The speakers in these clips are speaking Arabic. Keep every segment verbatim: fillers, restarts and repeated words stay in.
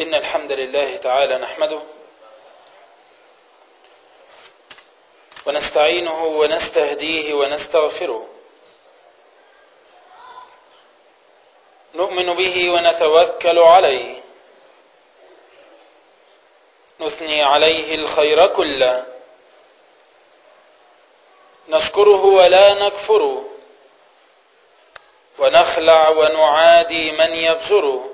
إن الحمد لله تعالى نحمده ونستعينه ونستهديه ونستغفره، نؤمن به ونتوكل عليه، نثني عليه الخير كله، نشكره ولا نكفره، ونخلع ونعادي من يبزره،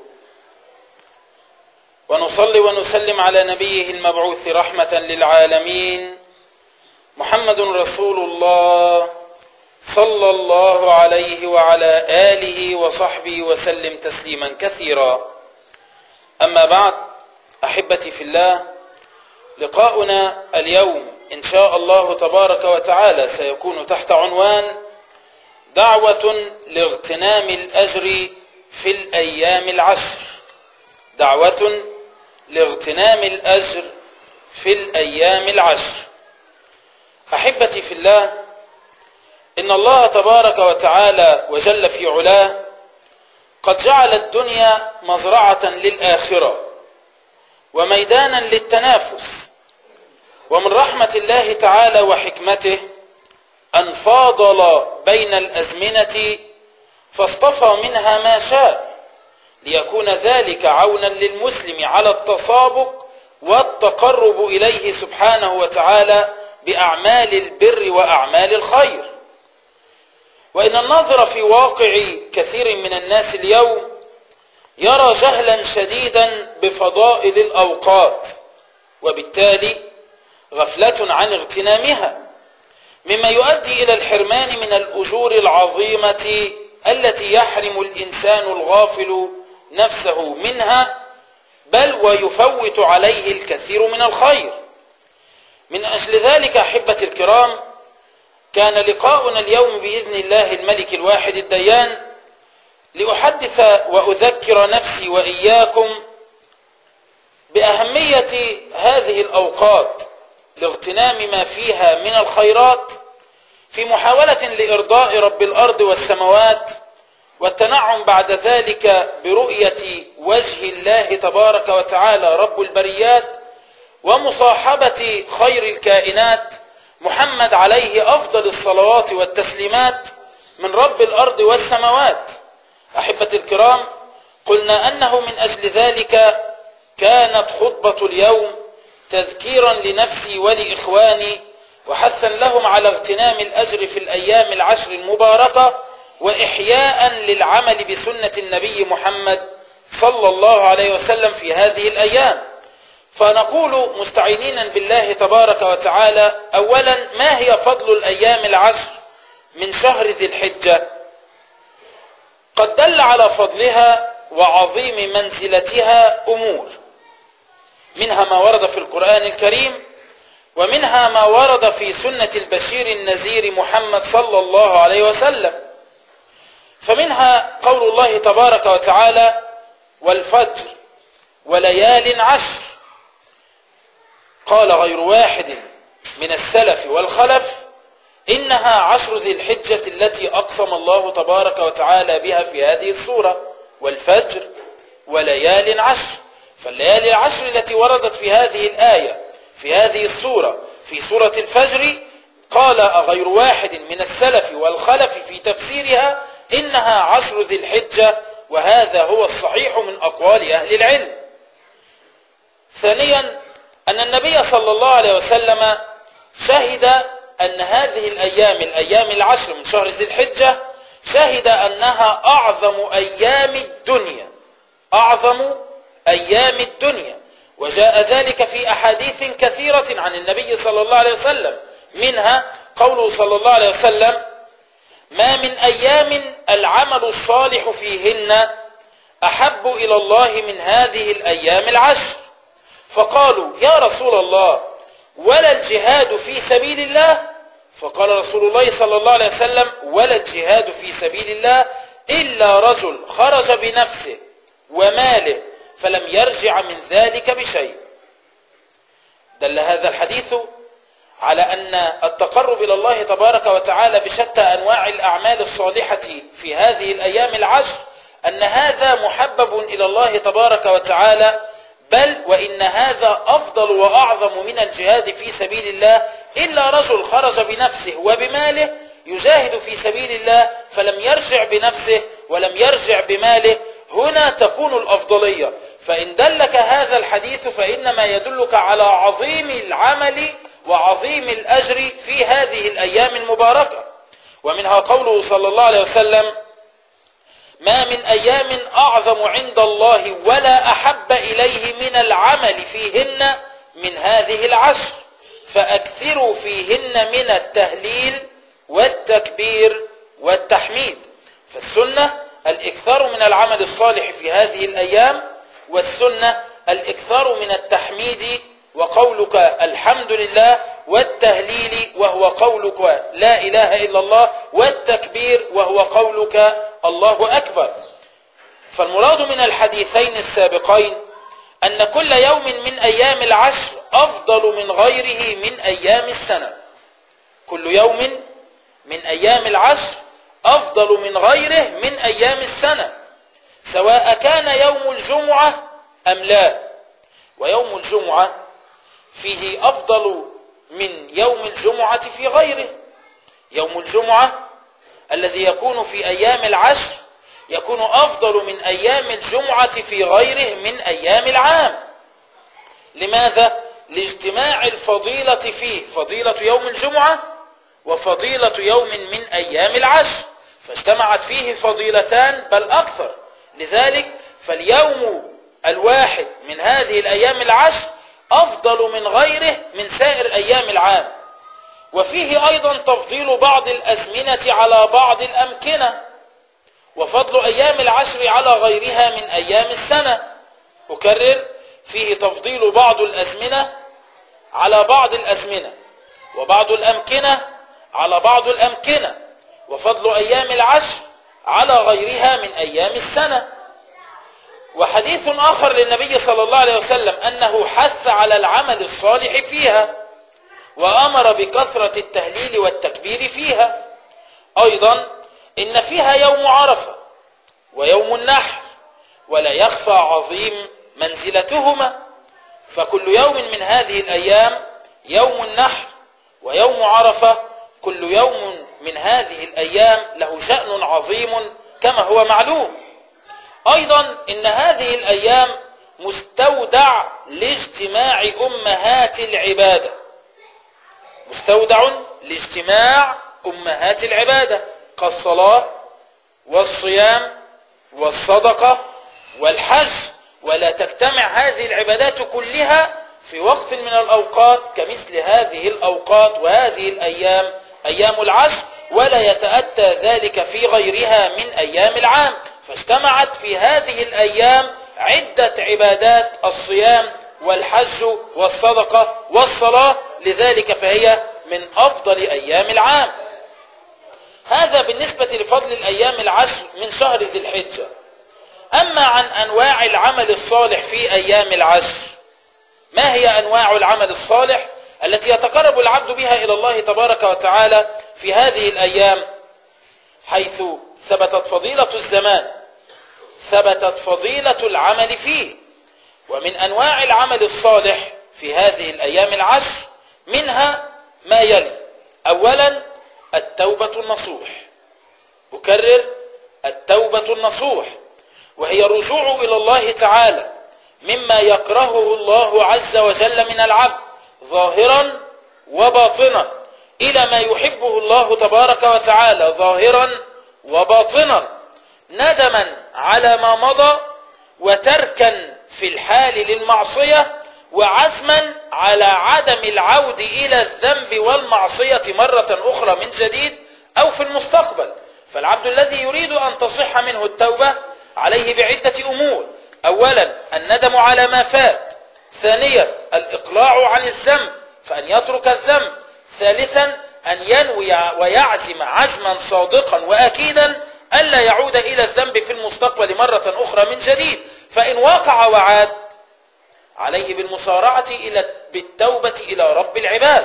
ونصلي ونسلم على نبيه المبعوث رحمة للعالمين محمد رسول الله صلى الله عليه وعلى آله وصحبه وسلم تسليما كثيرا. أما بعد، أحبتي في الله، لقاؤنا اليوم إن شاء الله تبارك وتعالى سيكون تحت عنوان دعوة لاغتنام الأجر في الأيام العشر. دعوة لاغتنام الأجر في الأيام العشر. أحبتي في الله، إن الله تبارك وتعالى وجل في علاه قد جعل الدنيا مزرعة للآخرة وميدانا للتنافس، ومن رحمة الله تعالى وحكمته أن فاضل بين الأزمنة فاصطفى منها ما شاء ليكون ذلك عونا للمسلم على التسابق والتقرب إليه سبحانه وتعالى بأعمال البر وأعمال الخير. وإن الناظر في واقع كثير من الناس اليوم يرى جهلا شديدا بفضائل الأوقات، وبالتالي غفلة عن اغتنامها، مما يؤدي إلى الحرمان من الأجور العظيمة التي يحرم الإنسان الغافل نفسه منها، بل ويفوت عليه الكثير من الخير. من أجل ذلك أحبتي الكرام، كان لقاؤنا اليوم بإذن الله الملك الواحد الديان لأحدث وأذكر نفسي وإياكم بأهمية هذه الأوقات لاغتنام ما فيها من الخيرات، في محاولة لإرضاء رب الأرض والسماوات، والتنعم بعد ذلك برؤية وجه الله تبارك وتعالى رب البريات، ومصاحبة خير الكائنات محمد عليه أفضل الصلوات والتسليمات من رب الأرض والسماوات. أحبتي الكرام، قلنا أنه من أجل ذلك كانت خطبة اليوم تذكيرا لنفسي ولإخواني وحثا لهم على اغتنام الأجر في الأيام العشر المباركة، وإحياء للعمل بسنة النبي محمد صلى الله عليه وسلم في هذه الأيام. فنقول مستعينين بالله تبارك وتعالى: أولا، ما هي فضل الأيام العشر من شهر ذي الحجة؟ قد دل على فضلها وعظيم منزلتها أمور، منها ما ورد في القرآن الكريم، ومنها ما ورد في سنة البشير النذير محمد صلى الله عليه وسلم. فمنها قول الله تبارك وتعالى: والفجر وليال عشر. قال غير واحد من السلف والخلف: إنها عشر ذي الحجة التي أقسم الله تبارك وتعالى بها في هذه السورة، والفجر وليال عشر. فالليالي العشر التي وردت في هذه الآية في هذه السورة في سورة الفجر، قال غير واحد من السلف والخلف في تفسيرها: إنها عشر ذي الحجة، وهذا هو الصحيح من أقوال أهل العلم. ثانيا، أن النبي صلى الله عليه وسلم شهد أن هذه الأيام الأيام العشر من شهر ذي الحجة شهد أنها أعظم أيام الدنيا أعظم أيام الدنيا وجاء ذلك في أحاديث كثيرة عن النبي صلى الله عليه وسلم، منها قوله صلى الله عليه وسلم: ما من أيام العمل الصالح فيهن أحب إلى الله من هذه الأيام العشر. فقالوا: يا رسول الله، ولا الجهاد في سبيل الله؟ فقال رسول الله صلى الله عليه وسلم: ولا الجهاد في سبيل الله إلا رجل خرج بنفسه وماله فلم يرجع من ذلك بشيء. دل هذا الحديث على أن التقرب إلى الله تبارك وتعالى بشتى أنواع الأعمال الصالحة في هذه الأيام العشر، أن هذا محبب إلى الله تبارك وتعالى بل وإن هذا أفضل وأعظم من الجهاد في سبيل الله، إلا رجل خرج بنفسه وبماله يجاهد في سبيل الله فلم يرجع بنفسه ولم يرجع بماله، هنا تكون الأفضلية. فإن دلك هذا الحديث فإنما يدلك على عظيم العمل وعظيم الأجر في هذه الأيام المباركة. ومنها قوله صلى الله عليه وسلم: ما من أيام أعظم عند الله ولا أحب إليه من العمل فيهن من هذه العشر، فأكثروا فيهن من التهليل والتكبير والتحميد. فالسنة الإكثار من العمل الصالح في هذه الأيام، والسنة الإكثار من التحميد وقولك الحمد لله، والتهليل وهو قولك لا إله إلا الله، والتكبير وهو قولك الله أكبر. فالمراد من الحديثين السابقين أن كل يوم من أيام العشر أفضل من غيره من أيام السنة. كل يوم من أيام العشر أفضل من غيره من أيام السنة، سواء كان يوم الجمعة أم لا. ويوم الجمعة فيه أفضل من يوم الجمعة في غيره. يوم الجمعة الذي يكون في أيام العشر يكون أفضل من أيام الجمعة في غيره من أيام العام. لماذا؟ لاجتماع الفضيلة فيه، فضيلة يوم الجمعة وفضيلة يوم من أيام العشر، فاجتمعت فيه فضيلتان بل أكثر. لذلك فاليوم الواحد من هذه الأيام العشر أفضل من غيره من سائر أيام العام. وفيه أيضا تفضيل بعض الأزمنة على بعض الأمكنة، وفضل أيام العشر على غيرها من أيام السنة. أكرر: فيه تفضيل بعض الأزمنة على بعض الأزمنة، وبعض الأمكنة على بعض الأمكنة، وفضل أيام العشر على غيرها من أيام السنة. وحديث آخر للنبي صلى الله عليه وسلم أنه حث على العمل الصالح فيها، وأمر بكثرة التهليل والتكبير فيها. أيضا إن فيها يوم عرفة ويوم النحر، ولا يخفى عظيم منزلتهما. فكل يوم من هذه الأيام يوم النحر ويوم عرفة، كل يوم من هذه الأيام له شأن عظيم كما هو معلوم. أيضا إن هذه الأيام مستودع لاجتماع أمهات العبادة، مستودع لاجتماع أمهات العبادة كالصلاة والصيام والصدقة والحج. ولا تجتمع هذه العبادات كلها في وقت من الأوقات كمثل هذه الأوقات وهذه الأيام أيام العشر، ولا يتأتى ذلك في غيرها من أيام العام. فاجتمعت في هذه الأيام عدة عبادات: الصيام والحج والصدقة والصلاة، لذلك فهي من أفضل أيام العام. هذا بالنسبة لفضل الأيام العشر من شهر ذي الحجة. أما عن أنواع العمل الصالح في أيام العشر، ما هي أنواع العمل الصالح التي يتقرب العبد بها إلى الله تبارك وتعالى في هذه الأيام؟ حيث ثبتت فضيلة الزمان ثبتت فضيلة العمل فيه. ومن أنواع العمل الصالح في هذه الأيام العشر منها ما يلي: أولا التوبة النصوح. أكرر: التوبة النصوح، وهي الرجوع إلى الله تعالى مما يكرهه الله عز وجل من العبد ظاهرا وباطنا إلى ما يحبه الله تبارك وتعالى ظاهرا وباطنا، ندما على ما مضى، وتركا في الحال للمعصية، وعزما على عدم العود إلى الذنب والمعصية مرة أخرى من جديد أو في المستقبل. فالعبد الذي يريد أن تصح منه التوبة عليه بعدة أمور: أولا الندم على ما فات، ثانيا الإقلاع عن الذنب فأن يترك الذنب، ثالثا أن ينوي ويعزم عزما صادقا وأكيدا ألا يعود إلى الذنب في المستقبل مرة أخرى من جديد. فإن وقع وعاد عليه بالمسارعة إلى بالتوبة إلى رب العباد.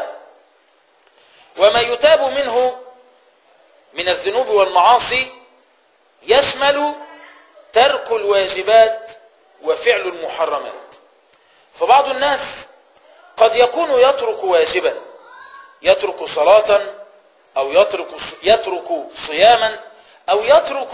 وما يتاب منه من الذنوب والمعاصي يشمل ترك الواجبات وفعل المحرمات. فبعض الناس قد يكون يترك واجبا، يترك صلاة أو يترك يترك صياما أو يترك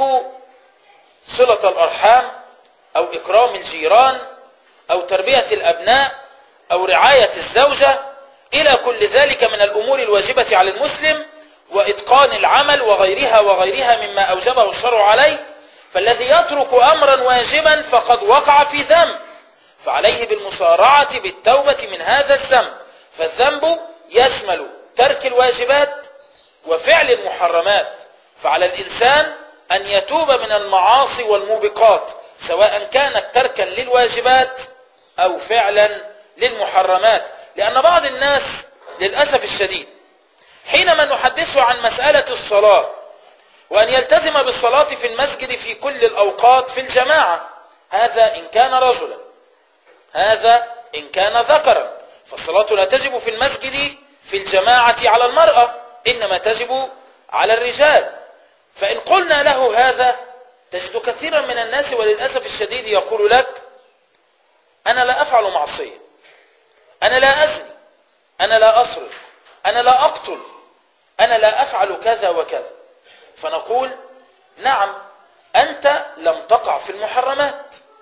صلة الأرحام أو إكرام الجيران أو تربية الأبناء أو رعاية الزوجة إلى كل ذلك من الأمور الواجبة على المسلم وإتقان العمل وغيرها وغيرها مما أوجبه الشرع عليه. فالذي يترك أمرا واجبا فقد وقع في ذنب، فعليه بالمسارعة بالتوبة من هذا الذنب. فالذنب يشمل ترك الواجبات وفعل المحرمات، فعلى الإنسان أن يتوب من المعاصي والموبقات سواء كانت تركا للواجبات أو فعلا للمحرمات. لأن بعض الناس للأسف الشديد حينما نحدثه عن مسألة الصلاة وأن يلتزم بالصلاة في المسجد في كل الأوقات في الجماعة، هذا إن كان رجلا، هذا إن كان ذكرا، فالصلاة لا تجب في المسجد في الجماعة على المرأة، إنما تجب على الرجال. فإن قلنا له هذا تجد كثيرا من الناس وللأسف الشديد يقول لك أنا لا أفعل معصية، أنا لا أزني، أنا لا أسرق، أنا لا أقتل، أنا لا أفعل كذا وكذا. فنقول نعم أنت لم تقع في المحرمات،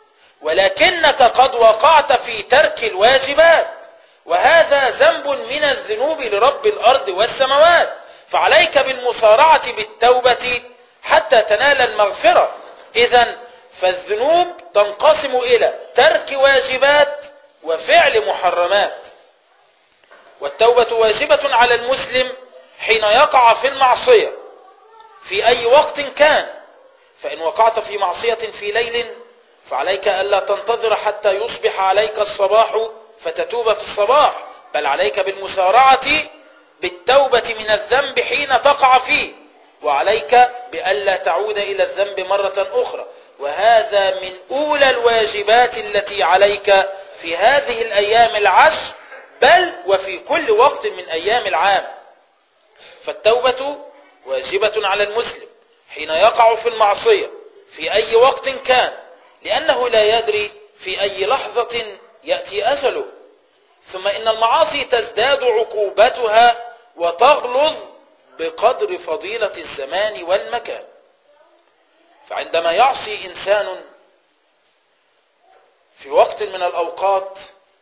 ولكنك قد وقعت في ترك الواجبات، وهذا ذنب من الذنوب لرب الأرض والسماوات، فعليك بالمسارعة بالتوبة حتى تنال المغفرة. إذن فالذنوب تنقسم إلى ترك واجبات وفعل محرمات، والتوبة واجبة على المسلم حين يقع في المعصية في أي وقت كان. فإن وقعت في معصية في ليل فعليك ألا تنتظر حتى يصبح عليك الصباح فتتوب في الصباح، بل عليك بالمسارعة بالتوبة من الذنب حين تقع فيه، وعليك بألا تعود إلى الذنب مرة أخرى. وهذا من أولى الواجبات التي عليك في هذه الأيام العشر، بل وفي كل وقت من أيام العام. فالتوبة واجبة على المسلم حين يقع في المعصية في أي وقت كان، لأنه لا يدري في أي لحظة يأتي أجله. ثم إن المعاصي تزداد عقوبتها وتغلظ بقدر فضيلة الزمان والمكان. فعندما يعصي إنسان في وقت من الأوقات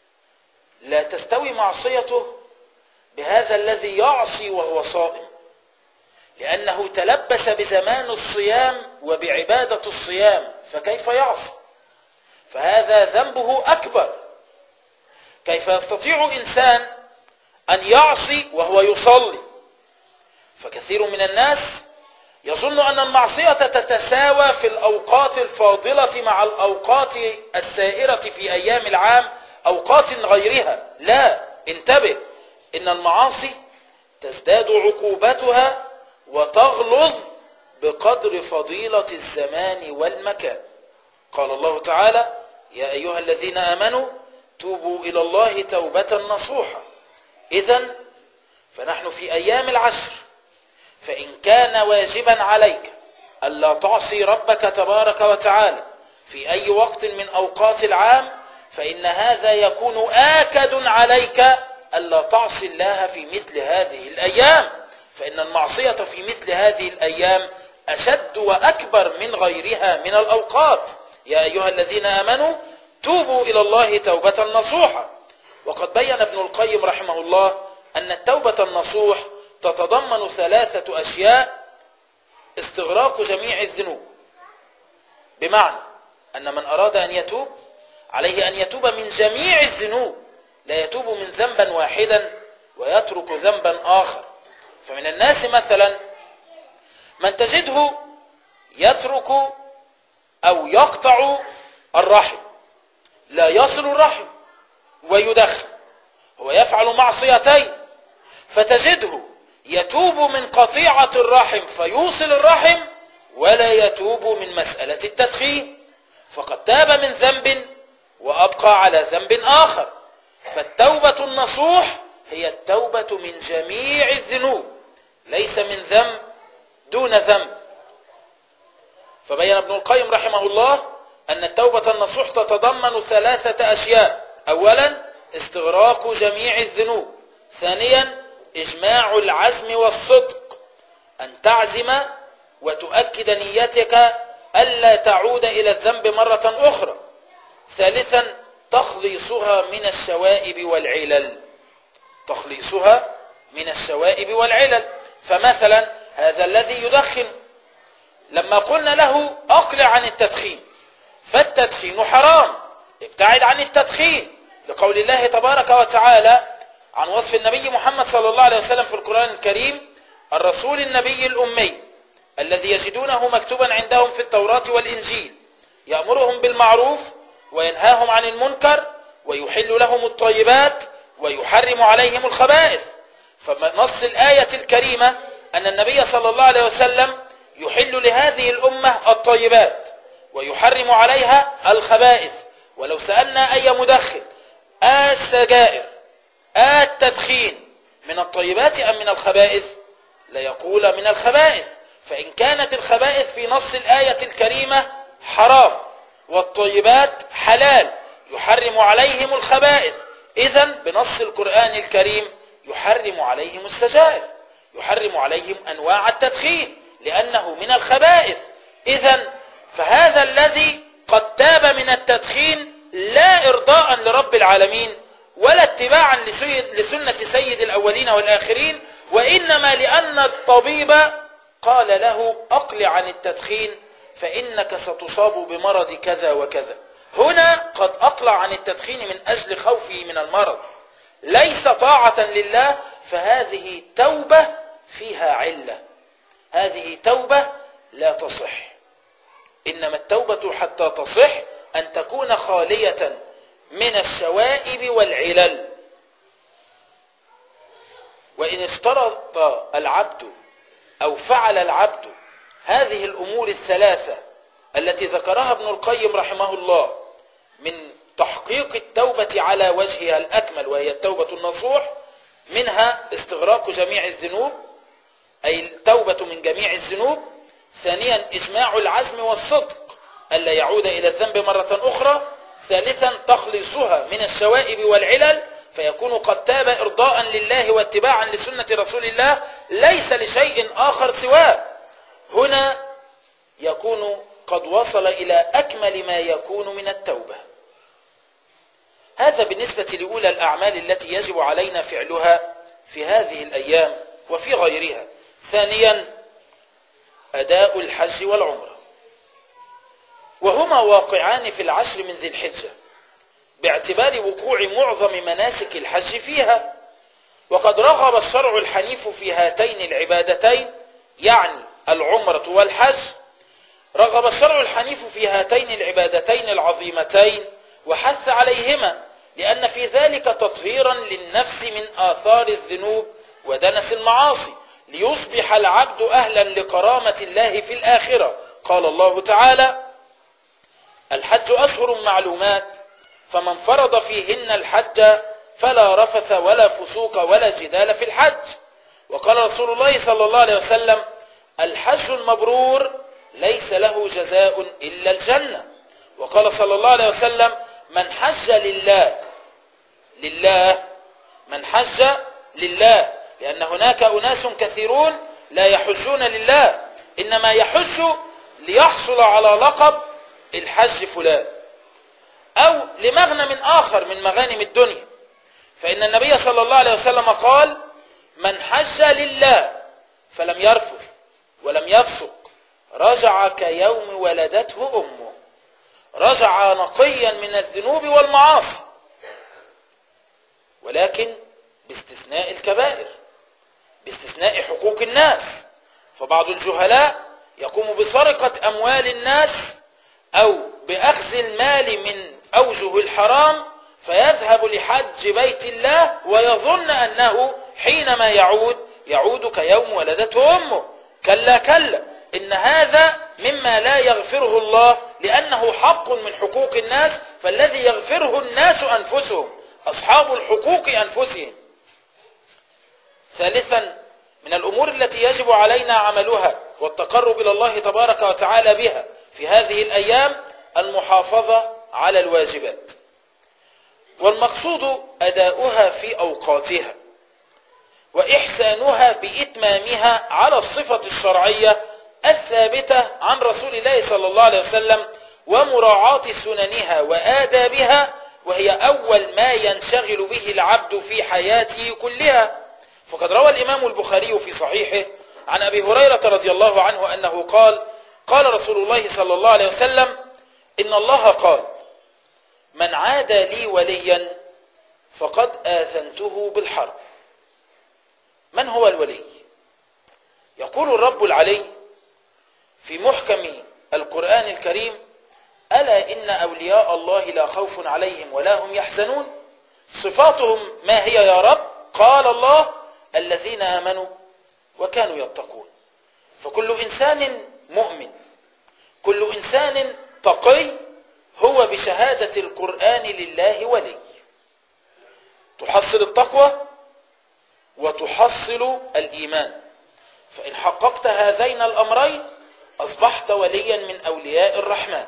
لا تستوي معصيته بهذا الذي يعصي وهو صائم، لأنه تلبس بزمان الصيام وبعبادة الصيام، فكيف يعصي؟ فهذا ذنبه أكبر. كيف يستطيع إنسان أن يعصي وهو يصلي؟ فكثير من الناس يظن أن المعصية تتساوى في الأوقات الفاضلة مع الأوقات السائرة في أيام العام أوقات غيرها. لا، انتبه، إن المعاصي تزداد عقوبتها وتغلظ بقدر فضيلة الزمان والمكان. قال الله تعالى: يا أيها الذين آمنوا توبوا إلى الله توبة نصوحا. إذن فنحن في أيام العشر، فإن كان واجبا عليك ألا تعصي ربك تبارك وتعالى في أي وقت من أوقات العام، فإن هذا يكون آكد عليك ألا تعصي الله في مثل هذه الأيام، فإن المعصية في مثل هذه الأيام أشد وأكبر من غيرها من الأوقات. يا أيها الذين آمنوا توبوا إلى الله توبة نصوحا. وقد بين ابن القيم رحمه الله أن التوبة النصوح تتضمن ثلاثة أشياء: استغراق جميع الذنوب، بمعنى أن من أراد أن يتوب عليه أن يتوب من جميع الذنوب، لا يتوب من ذنبا واحدا ويترك ذنبا آخر. فمن الناس مثلا من تجده يترك أو يقطع الرحم، لا يصل الرحم ويدخن، هو يفعل معصيتين، فتجده يتوب من قطيعة الرحم فيوصل الرحم، ولا يتوب من مسألة التدخين، فقد تاب من ذنب وأبقى على ذنب آخر. فالتوبة النصوح هي التوبة من جميع الذنوب، ليس من ذنب دون ذنب. فبين ابن القيم رحمه الله أن التوبة النصوح تتضمن ثلاثة أشياء: أولا استغراق جميع الذنوب، ثانيا إجماع العزم والصدق، أن تعزم وتؤكد نيتك ألا تعود إلى الذنب مرة أخرى، ثالثا تخليصها من الشوائب والعلل، تخليصها من الشوائب والعلل. فمثلا هذا الذي يدخن لما قلنا له أقلع عن التدخين، فالتدخين حرام، ابتعد عن التدخين، لقول الله تبارك وتعالى عن وصف النبي محمد صلى الله عليه وسلم في القرآن الكريم: الرسول النبي الأمي الذي يجدونه مكتوبا عندهم في التوراة والإنجيل يأمرهم بالمعروف وينهاهم عن المنكر ويحل لهم الطيبات ويحرم عليهم الخبائث. فنص الآية الكريمة أن النبي صلى الله عليه وسلم يحل لهذه الأمة الطيبات ويحرم عليها الخبائث. ولو سألنا أي مدخن: السجائر التدخين من الطيبات أم من الخبائث؟ ليقول من الخبائث. فإن كانت الخبائث في نص الآية الكريمة حرام والطيبات حلال يحرم عليهم الخبائث، إذن بنص القرآن الكريم يحرم عليهم السجائر، يحرم عليهم أنواع التدخين لأنه من الخبائث. إذن فهذا الذي قد تاب من التدخين لا إرضاء لرب العالمين ولا اتباعا لسنة سيد الأولين والآخرين، وإنما لأن الطبيب قال له أقلع عن التدخين فإنك ستصاب بمرض كذا وكذا. هنا قد أقلع عن التدخين من أجل خوفه من المرض، ليس طاعة لله، فهذه توبة فيها علة، هذه توبة لا تصح. إنما التوبة حتى تصح أن تكون خالية من الشوائب والعلل. وإن اشترط العبد أو فعل العبد هذه الأمور الثلاثة التي ذكرها ابن القيم رحمه الله من تحقيق التوبة على وجهها الأكمل، وهي التوبة النصوح، منها استغراق جميع الذنوب أي التوبة من جميع الذنوب، ثانيا إجماع العزم والصدق ألا يعود إلى الذنب مرة أخرى، ثالثا تخليصها من الشوائب والعلل فيكون قد تاب إرضاء لله واتباعا لسنة رسول الله ليس لشيء آخر سواه. هنا يكون قد وصل إلى أكمل ما يكون من التوبة. هذا بالنسبة لأولى الأعمال التي يجب علينا فعلها في هذه الأيام وفي غيرها. ثانيا أداء الحج والعمرة، وهما واقعان في العشر من ذي الحجة باعتبار وقوع معظم مناسك الحج فيها. وقد رغب الشرع الحنيف في هاتين العبادتين، يعني العمرة والحج، رغب الشرع الحنيف في هاتين العبادتين العظيمتين وحث عليهما، لأن في ذلك تطهيرا للنفس من آثار الذنوب ودنس المعاصي، ليصبح العبد أهلا لكرامة الله في الآخرة. قال الله تعالى: الحج أشهر معلومات فمن فرض فيهن الحج فلا رفث ولا فسوق ولا جدال في الحج. وقال رسول الله صلى الله عليه وسلم: الحج المبرور ليس له جزاء إلا الجنة. وقال صلى الله عليه وسلم: من حج لله لله من حج لله، لأن هناك أناس كثيرون لا يحجون لله، إنما يحج ليحصل على لقب الحج فلان أو لمغنم آخر من مغانم الدنيا. فإن النبي صلى الله عليه وسلم قال: من حج لله فلم يرفث ولم يفسق رجع كيوم ولدته أمه، رجع نقيا من الذنوب والمعاصي، ولكن باستثناء الكبائر، باستثناء حقوق الناس. فبعض الجهلاء يقوم بسرقة أموال الناس أو بأخذ المال من أوجه الحرام فيذهب لحج بيت الله ويظن أنه حينما يعود يعود كيوم ولدته أمه. كلا كلا، إن هذا مما لا يغفره الله، لأنه حق من حقوق الناس، فالذي يغفره الناس أنفسهم، أصحاب الحقوق أنفسهم. ثالثا من الأمور التي يجب علينا عملها والتقرب إلى الله تبارك وتعالى بها في هذه الأيام المحافظة على الواجبات. والمقصود أداؤها في أوقاتها وإحسانها بإتمامها على الصفة الشرعية الثابتة عن رسول الله صلى الله عليه وسلم ومراعاة سننها وآدابها، وهي أول ما ينشغل به العبد في حياته كلها. فقد روى الإمام البخاري في صحيحه عن أبي هريرة رضي الله عنه أنه قال: قال رسول الله صلى الله عليه وسلم: إن الله قال: من عادى لي وليا فقد آذنته بالحرب. من هو الولي؟ يقول الرب العلي في محكم القرآن الكريم: ألا إن أولياء الله لا خوف عليهم ولا هم يحزنون. صفاتهم ما هي يا رب؟ قال الله: الذين آمنوا وكانوا يتقون. فكل إنسان مؤمن، كل إنسان تقي هو بشهادة القرآن لله ولي. تحصل التقوى وتحصل الإيمان، فإن حققت هذين الأمرين أصبحت وليا من أولياء الرحمن.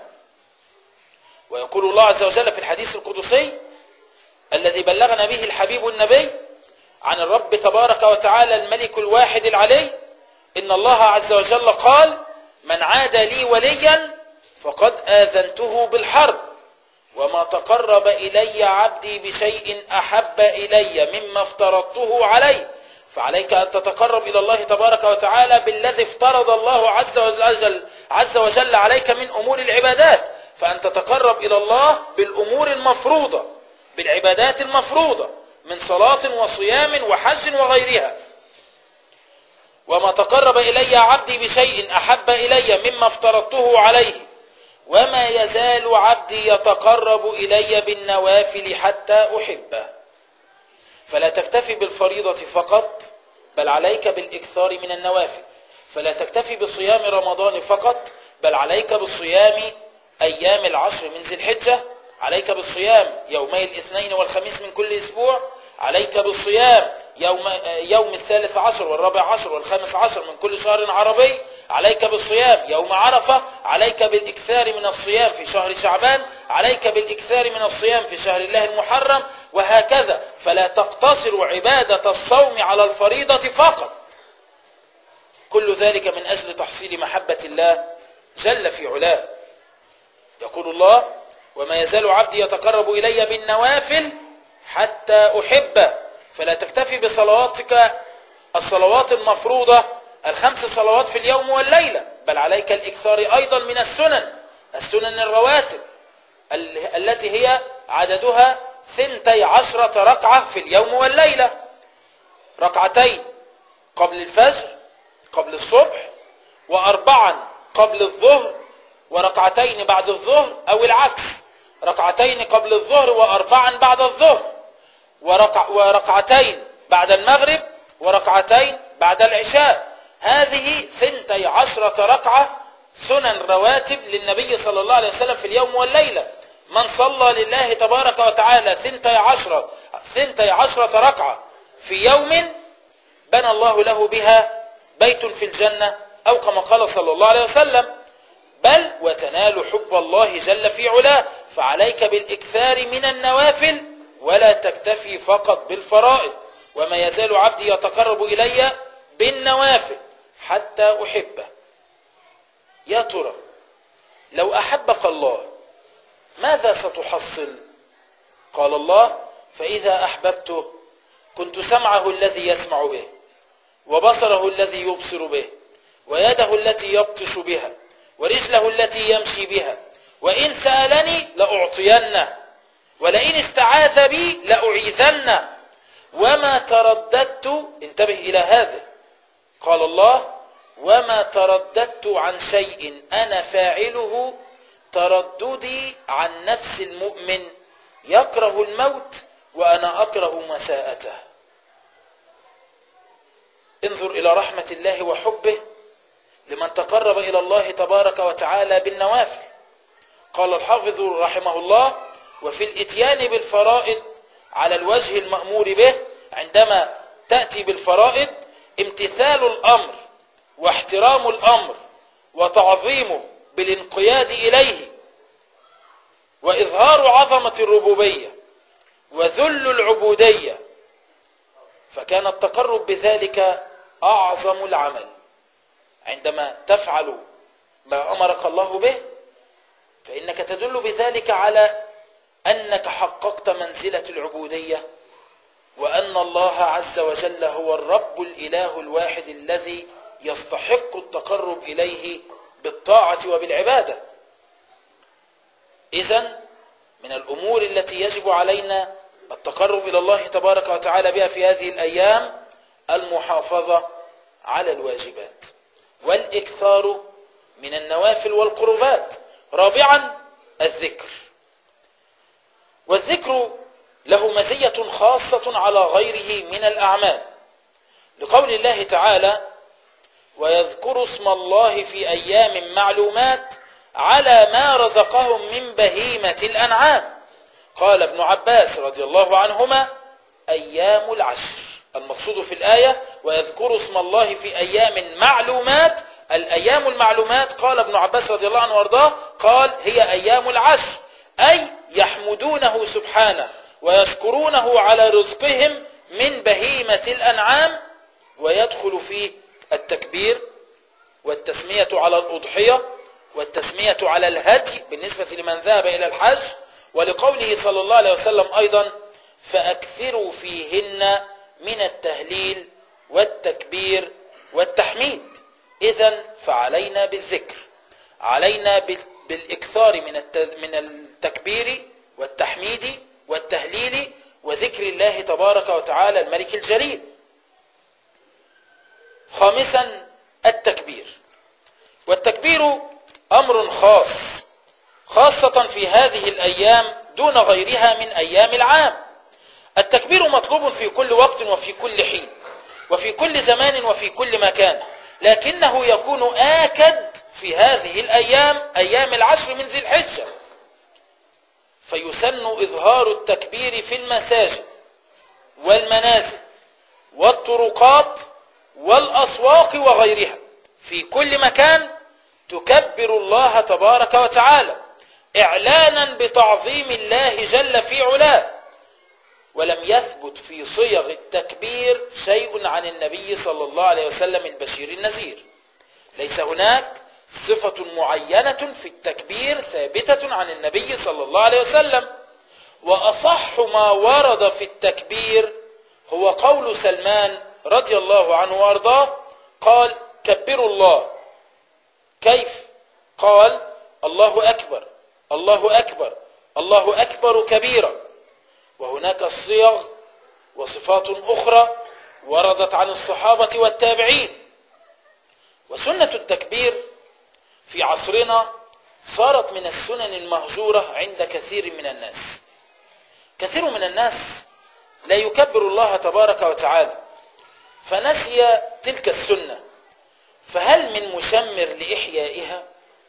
ويقول الله عز وجل في الحديث القدسي الذي بلغنا به الحبيب النبي عن الرب تبارك وتعالى الملك الواحد العلي: إن الله عز وجل قال: من عادى لي وليا فقد آذنته بالحرب، وما تقرب إلي عبدي بشيء أحب إلي مما افترضته عليه. فعليك أن تتقرب إلى الله تبارك وتعالى بالذي افترض الله عز وجل, عز وجل عليك من أمور العبادات، فأن تتقرب إلى الله بالأمور المفروضة، بالعبادات المفروضة من صلاة وصيام وحج وغيرها. وما تقرب إلي عبدي بشيء أحب إلي مما افترضته عليه، وما يزال عبدي يتقرب إلي بالنوافل حتى أحبه. فلا تكتفي بالفريضة فقط، بل عليك بالإكثار من النوافل. فلا تكتفي بصيام رمضان فقط، بل عليك بالصيام أيام العشر من ذي الحجة، عليك بالصيام يومي الاثنين والخميس من كل أسبوع، عليك بالصيام يوم, يوم الثالث عشر والرابع عشر والخامس عشر من كل شهر عربي، عليك بالصيام يوم عرفة، عليك بالإكثار من الصيام في شهر شعبان، عليك بالإكثار من الصيام في شهر الله المحرم، وهكذا. فلا تقتصر عبادة الصوم على الفريضة فقط، كل ذلك من أجل تحصيل محبة الله جل في علاه. يقول الله: وما يزال عبدي يتقرب إلي بالنوافل حتى أحبه. فلا تكتفي بصلواتك الصلوات المفروضة الخمس صلوات في اليوم والليلة، بل عليك الإكثار أيضا من السنن، السنن الرواتب التي هي عددها ثنتي عشرة ركعة في اليوم والليلة: ركعتين قبل الفجر قبل الصبح، وأربعا قبل الظهر، وركعتين بعد الظهر، أو العكس، ركعتين قبل الظهر وأربعا بعد الظهر، وركع وركعتين بعد المغرب، وركعتين بعد العشاء. هذه ثنتي عشرة ركعة سنن رواتب للنبي صلى الله عليه وسلم في اليوم والليلة. من صلى لله تبارك وتعالى ثنتي عشرة, ثنتي عشرة ركعة في يوم بنى الله له بها بيت في الجنة، أو كما قال صلى الله عليه وسلم: بل وتنال حب الله جل في علاه. فعليك بالإكثار من النوافل ولا تكتفي فقط بالفرائض. وما يزال عبدي يتقرب إلي بالنوافل حتى أحبه. يا ترى لو أحبك الله ماذا ستحصل؟ قال الله: فإذا أحببته كنت سمعه الذي يسمع به، وبصره الذي يبصر به، ويده التي يبطش بها، ورجله التي يمشي بها، وإن سألني لأعطينه، ولئن استعاذ بي لأعيذنه، وما ترددت. انتبه إلى هذا، قال الله: وما ترددت عن شيء أنا فاعله ترددي عن نفس المؤمن يكره الموت وأنا أكره مساءته. انظر إلى رحمة الله وحبه لمن تقرب إلى الله تبارك وتعالى بالنوافل. قال الحافظ رحمه الله: وفي الاتيان بالفرائض على الوجه المأمور به، عندما تأتي بالفرائض امتثال الأمر واحترام الأمر وتعظيمه بالانقياد إليه، وإظهار عظمة الربوبية وذل العبودية، فكان التقرب بذلك أعظم العمل. عندما تفعل ما أمرك الله به فإنك تدل بذلك على أنك حققت منزلة العبودية، وأن الله عز وجل هو الرب الإله الواحد الذي يستحق التقرب إليه بالطاعة وبالعبادة. إذن من الأمور التي يجب علينا التقرب إلى الله تبارك وتعالى بها في هذه الأيام المحافظة على الواجبات والإكثار من النوافل والقربات. رابعا الذكر، والذكر له مزية خاصة على غيره من الأعمال، لقول الله تعالى: ويذكر اسم الله في أيام معلومات على ما رزقهم من بهيمة الأنعام. قال ابن عباس رضي الله عنهما: أيام العشر. المقصود في الآية ويذكر اسم الله في أيام معلومات، الأيام المعلومات قال ابن عباس رضي الله عنه وارضاه قال هي أيام العشر، أي يحمدونه سبحانه ويشكرونه على رزقهم من بهيمة الأنعام، ويدخل فيه التكبير والتسمية على الأضحية والتسمية على الهدي بالنسبة لمن ذهب إلى الحج، ولقوله صلى الله عليه وسلم أيضا: فأكثروا فيهن من التهليل والتكبير والتحميد. إذن فعلينا بالذكر، علينا بالإكثار من التكبير والتحميد والتهليل وذكر الله تبارك وتعالى الملك الجليل. خامسا التكبير، والتكبير أمر خاص خاصة في هذه الأيام دون غيرها من أيام العام. التكبير مطلوب في كل وقت وفي كل حين وفي كل زمان وفي كل مكان، لكنه يكون آكد في هذه الأيام أيام العشر من ذي الحجة، فيسن إظهار التكبير في المساجد والمنازل والطرقات والأسواق وغيرها. في كل مكان تكبر الله تبارك وتعالى إعلانا بتعظيم الله جل في علاه. ولم يثبت في صيغ التكبير شيء عن النبي صلى الله عليه وسلم البشير النذير. ليس هناك صفة معينة في التكبير ثابتة عن النبي صلى الله عليه وسلم. وأصح ما ورد في التكبير هو قول سلمان رضي الله عنه وارضاه قال: كبروا الله. كيف؟ قال: الله أكبر الله أكبر الله أكبر كبيرا. وهناك صيغ وصفات أخرى وردت عن الصحابة والتابعين. وسنة التكبير في عصرنا صارت من السنن المهجورة عند كثير من الناس. كثير من الناس لا يكبر الله تبارك وتعالى فنسي تلك السنة، فهل من مشمر لإحيائها؟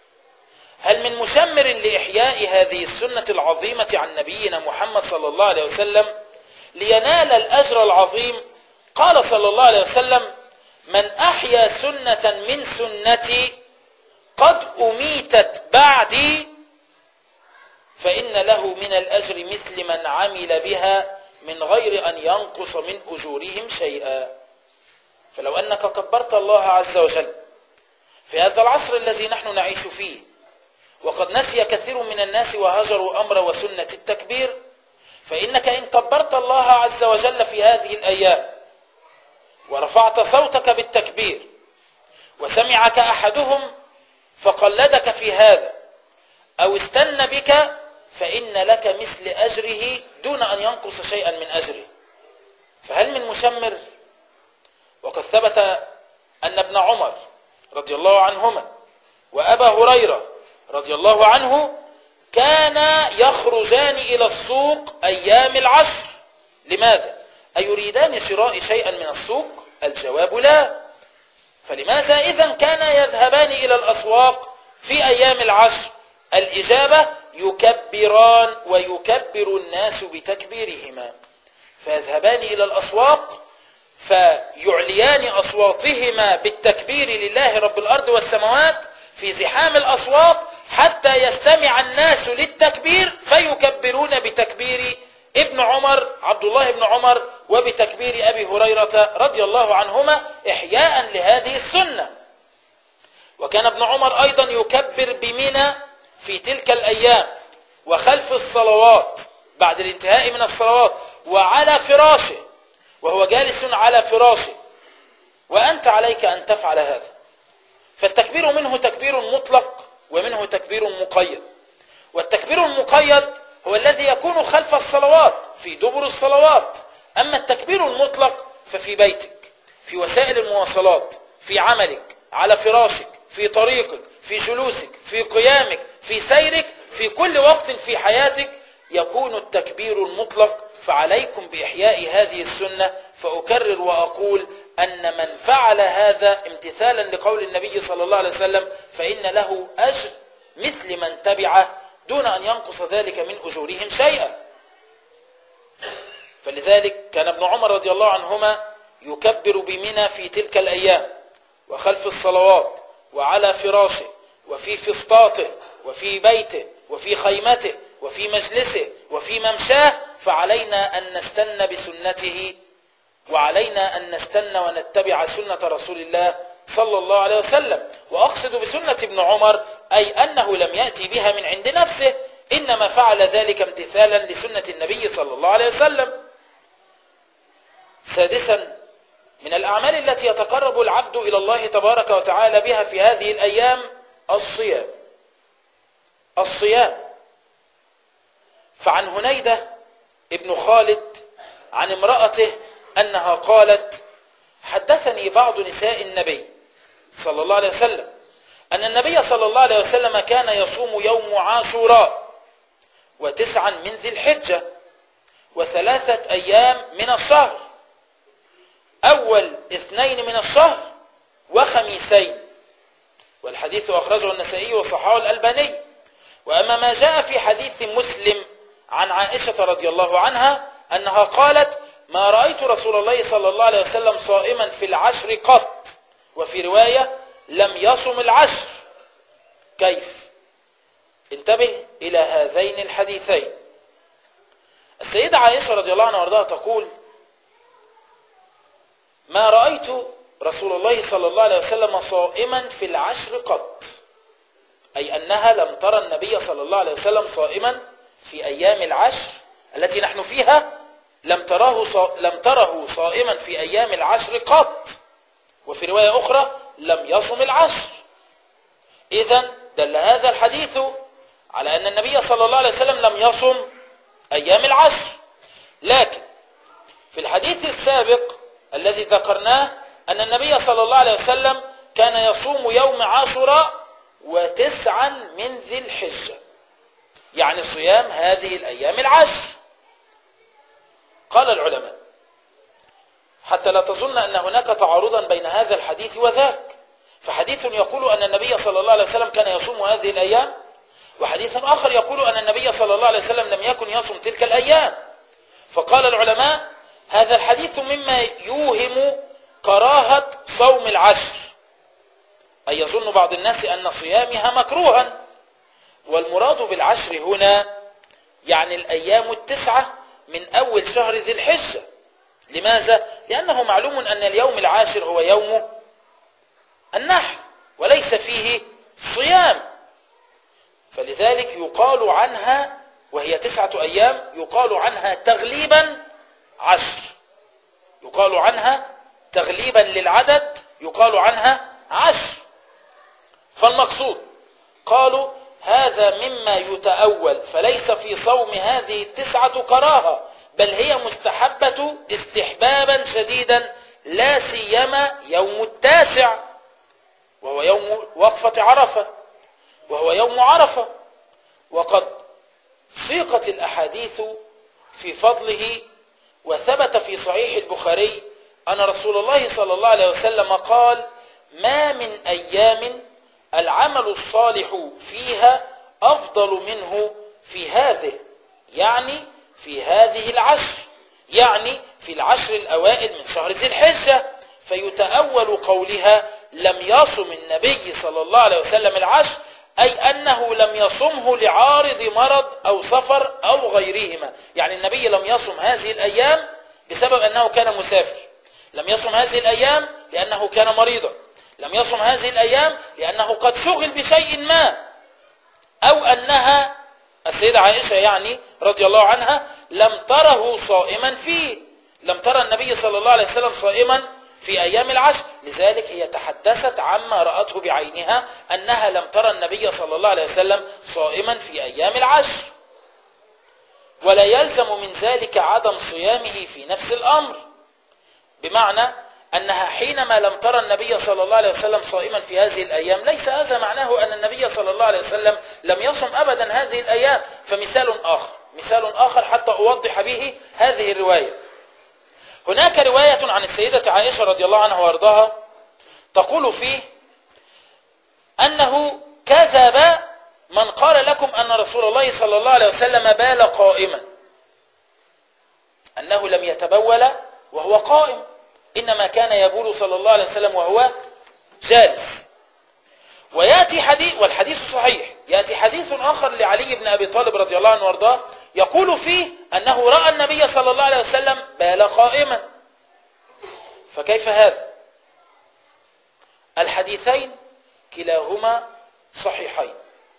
هل من مشمر لإحياء هذه السنة العظيمة عن نبينا محمد صلى الله عليه وسلم لينال الأجر العظيم؟ قال صلى الله عليه وسلم: من أحيا سنة من سنتي قد أميتت بعدي فإن له من الأجر مثل من عمل بها من غير أن ينقص من أجورهم شيئا. فلو أنك كبرت الله عز وجل في هذا العصر الذي نحن نعيش فيه، وقد نسي كثير من الناس وهجروا أمر وسنة التكبير، فإنك إن كبرت الله عز وجل في هذه الأيام ورفعت صوتك بالتكبير وسمعك أحدهم فقلدك في هذا أو استنى بك، فإن لك مثل أجره دون أن ينقص شيئا من أجره. فهل من مشمر؟ وقد ثبت أن ابن عمر رضي الله عنهما وأبا هريرة رضي الله عنه كانا يخرجان إلى السوق أيام العشر. لماذا؟ أيريدان شراء شيئا من السوق؟ الجواب لا. فلماذا إذن كانا يذهبان إلى الأسواق في أيام العشر؟ الإجابة: يكبران ويكبر الناس بتكبيرهما، فيذهبان إلى الأسواق فيعليان أصواتهما بالتكبير لله رب الأرض والسماوات في زحام الأسواق حتى يستمع الناس للتكبير فيكبرون بتكبير ابن عمر عبد الله بن عمر وبتكبير أبي هريرة رضي الله عنهما إحياء لهذه السنة. وكان ابن عمر أيضا يكبر بمنى في تلك الأيام وخلف الصلوات بعد الانتهاء من الصلوات وعلى فراشه، وهو جالس على فراشه، وأنت عليك أن تفعل هذا. فالتكبير منه تكبير مطلق ومنه تكبير مقيد. والتكبير المقيد هو الذي يكون خلف الصلوات في دبر الصلوات. أما التكبير المطلق ففي بيتك، في وسائل المواصلات، في عملك، على فراشك، في طريقك، في جلوسك، في قيامك، في سيرك، في كل وقت في حياتك يكون التكبير المطلق. فعليكم بإحياء هذه السنة. فأكرر وأقول أن من فعل هذا امتثالا لقول النبي صلى الله عليه وسلم فإن له أجر مثل من تبعه دون أن ينقص ذلك من أجورهم شيئا. فلذلك كان ابن عمر رضي الله عنهما يكبر بمنى في تلك الأيام وخلف الصلوات وعلى فراشه وفي فسطاطه وفي بيته وفي خيمته وفي مجلسه وفي ممشاه. فعلينا أن نستنى بسنته، وعلينا أن نستنى ونتبع سنة رسول الله صلى الله عليه وسلم. وأقصد بسنة ابن عمر أي أنه لم يأتي بها من عند نفسه، إنما فعل ذلك امتثالا لسنة النبي صلى الله عليه وسلم. سادسا، من الأعمال التي يتقرب العبد إلى الله تبارك وتعالى بها في هذه الأيام الصيام. الصيام. فعن هنيدة ابن خالد عن امرأته أنها قالت: حدثني بعض نساء النبي صلى الله عليه وسلم أن النبي صلى الله عليه وسلم كان يصوم يوم عاشوراء وتسعا من ذي الحجة وثلاثة أيام من الشهر، أول اثنين من الشهر وخميسين. والحديث أخرجه النسائي وصححه الألباني. وأما ما جاء في حديث مسلم عن عائشة رضي الله عنها أنها قالت: ما رأيت رسول الله صلى الله عليه وسلم صائما في العشر قط، وفي رواية لم يصم العشر. كيف؟ انتبه إلى هذين الحديثين. السيدة عائشة رضي الله عنها وارضاها تقول: ما رأيت رسول الله صلى الله عليه وسلم صائما في العشر قط، أي أنها لم ترى النبي صلى الله عليه وسلم صائما في أيام العشر التي نحن فيها، لم تراه صا... لم تره صائما في أيام العشر قط، وفي رواية أخرى لم يصم العشر. إذن دل هذا الحديث على أن النبي صلى الله عليه وسلم لم يصم أيام العشر. لكن في الحديث السابق الذي ذكرناه أن النبي صلى الله عليه وسلم كان يصوم يوم عاشوراء وتسعا من ذي الحجة، يعني صيام هذه الأيام العشر. قال العلماء: حتى لا تظن أن هناك تعارضا بين هذا الحديث وذاك، فحديث يقول أن النبي صلى الله عليه وسلم كان يصوم هذه الأيام، وحديث آخر يقول أن النبي صلى الله عليه وسلم لم يكن يصوم تلك الأيام. فقال العلماء: هذا الحديث مما يوهم كراهة صوم العشر، أي يظن بعض الناس أن صيامها مكروها. والمراد بالعشر هنا يعني الأيام التسعة من أول شهر ذي الحجة. لماذا؟ لأنه معلوم أن اليوم العاشر هو يوم النحر وليس فيه صيام، فلذلك يقال عنها، وهي تسعة أيام، يقال عنها تغليبا عشر، يقال عنها تغليبا للعدد، يقال عنها عشر. فالمقصود قالوا هذا مما يتأول، فليس في صوم هذه التسعة كراهة، بل هي مستحبة استحبابا شديدا، لا سيما يوم التاسع وهو يوم وقفة عرفة، وهو يوم عرفة. وقد سيقت الأحاديث في فضله، وثبت في صحيح البخاري أن رسول الله صلى الله عليه وسلم قال: ما من أيام العمل الصالح فيها أفضل منه في هذه، يعني في هذه العشر، يعني في العشر الأوائل من شهر ذي الحجة. فيتأول قولها لم يصم النبي صلى الله عليه وسلم العشر أي أنه لم يصمه لعارض مرض أو سفر أو غيرهما. يعني النبي لم يصم هذه الأيام بسبب أنه كان مسافر، لم يصم هذه الأيام لأنه كان مريضا، لم يصم هذه الأيام لأنه قد شغل بشيء ما، أو أنها السيدة عائشة يعني رضي الله عنها لم تره صائما فيه، لم ترى النبي صلى الله عليه وسلم صائما في أيام العشر، لذلك هي تحدثت عما رأته بعينها أنها لم ترى النبي صلى الله عليه وسلم صائما في أيام العشر. ولا يلزم من ذلك عدم صيامه في نفس الأمر، بمعنى أنها حينما لم ترى النبي صلى الله عليه وسلم صائما في هذه الأيام ليس هذا معناه أن النبي صلى الله عليه وسلم لم يصم أبدا هذه الأيام. فمثال آخر مثال آخر حتى أوضح به هذه الرواية. هناك رواية عن السيدة عائشة رضي الله عنها وارضاها تقول فيه أنه كذب من قال لكم أن رسول الله صلى الله عليه وسلم بال قائما، أنه لم يتبول وهو قائم، إنما كان يبول صلى الله عليه وسلم وهو جالس. ويأتي حديث، والحديث صحيح، يأتي حديث آخر لعلي بن أبي طالب رضي الله عنه وارضاه يقول فيه أنه رأى النبي صلى الله عليه وسلم بال قائما. فكيف هذا؟ الحديثين كلاهما صحيحين،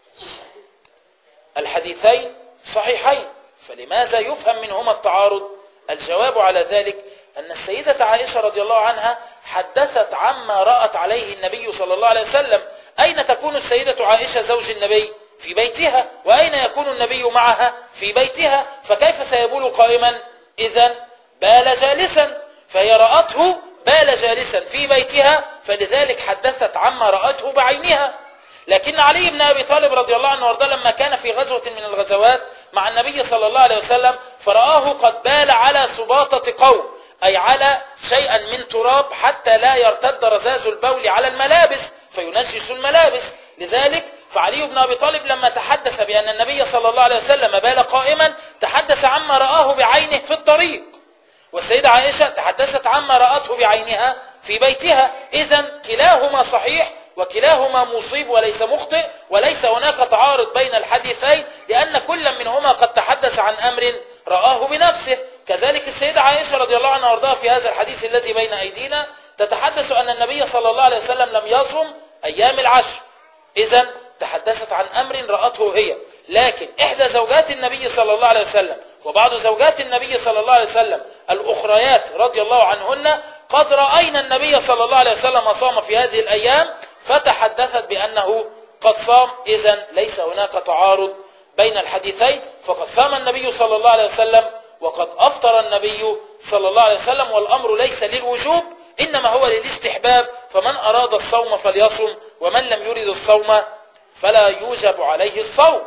الحديثين صحيحين، فلماذا يفهم منهما التعارض؟ الجواب على ذلك أن السيدة عائشة رضي الله عنها حدثت عما رأت عليه النبي صلى الله عليه وسلم. أين تكون السيدة عائشة زوج النبي؟ في بيتها. وأين يكون النبي معها؟ في بيتها. فكيف سيبول قائما؟ إذن بال جالسا، فهي رأته بال جالسا في بيتها، فلذلك حدثت عما رأته بعينها. لكن علي بن أبي طالب رضي الله عنه وارضاه لما كان في غزوة من الغزوات مع النبي صلى الله عليه وسلم فرآه قد بال على سباطة قوم، أي على شيئا من تراب حتى لا يرتد رذاذ البول على الملابس فينجس الملابس. لذلك فعلي بن أبي طالب لما تحدث بأن النبي صلى الله عليه وسلم بال قائما تحدث عما رآه بعينه في الطريق، والسيدة عائشة تحدثت عما رأته بعينها في بيتها. إذن كلاهما صحيح وكلاهما مصيب وليس مخطئ، وليس هناك تعارض بين الحديثين، لأن كل منهما قد تحدث عن أمر رآه بنفسه. كذلك السيدة عائشة رضي الله عنها وارضاها في هذا الحديث الذي بين أيدينا تتحدث أن النبي صلى الله عليه وسلم لم يصم أيام العشر، إذن تحدثت عن أمر رأته هي. لكن إحدى زوجات النبي صلى الله عليه وسلم وبعض زوجات النبي صلى الله عليه وسلم الأخريات رضي الله عنهن قد رأينا النبي صلى الله عليه وسلم صام في هذه الأيام فتحدثت بأنه قد صام. إذن ليس هناك تعارض بين الحديثين، فقد صام النبي صلى الله عليه وسلم وقد أفطر النبي صلى الله عليه وسلم، والأمر ليس للوجوب إنما هو للاستحباب، فمن أراد الصوم فليصم ومن لم يرد الصوم فلا يوجب عليه الصوم.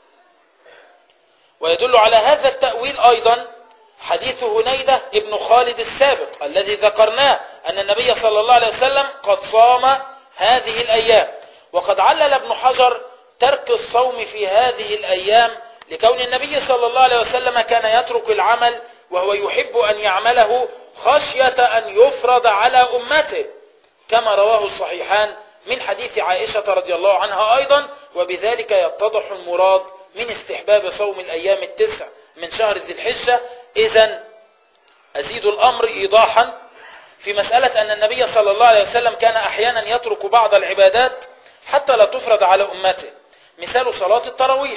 ويدل على هذا التأويل أيضا حديث هنيدة ابن خالد السابق الذي ذكرناه أن النبي صلى الله عليه وسلم قد صام هذه الأيام. وقد علل ابن حجر ترك الصوم في هذه الأيام لكون النبي صلى الله عليه وسلم كان يترك العمل وهو يحب أن يعمله خشية أن يفرض على أمته، كما رواه الصحيحان من حديث عائشة رضي الله عنها أيضا. وبذلك يتضح المراد من استحباب صوم الأيام التسع من شهر ذي الحجة. إذن أزيد الأمر إيضاحا في مسألة أن النبي صلى الله عليه وسلم كان أحيانا يترك بعض العبادات حتى لا تفرض على أمته. مثال صلاة التراويح،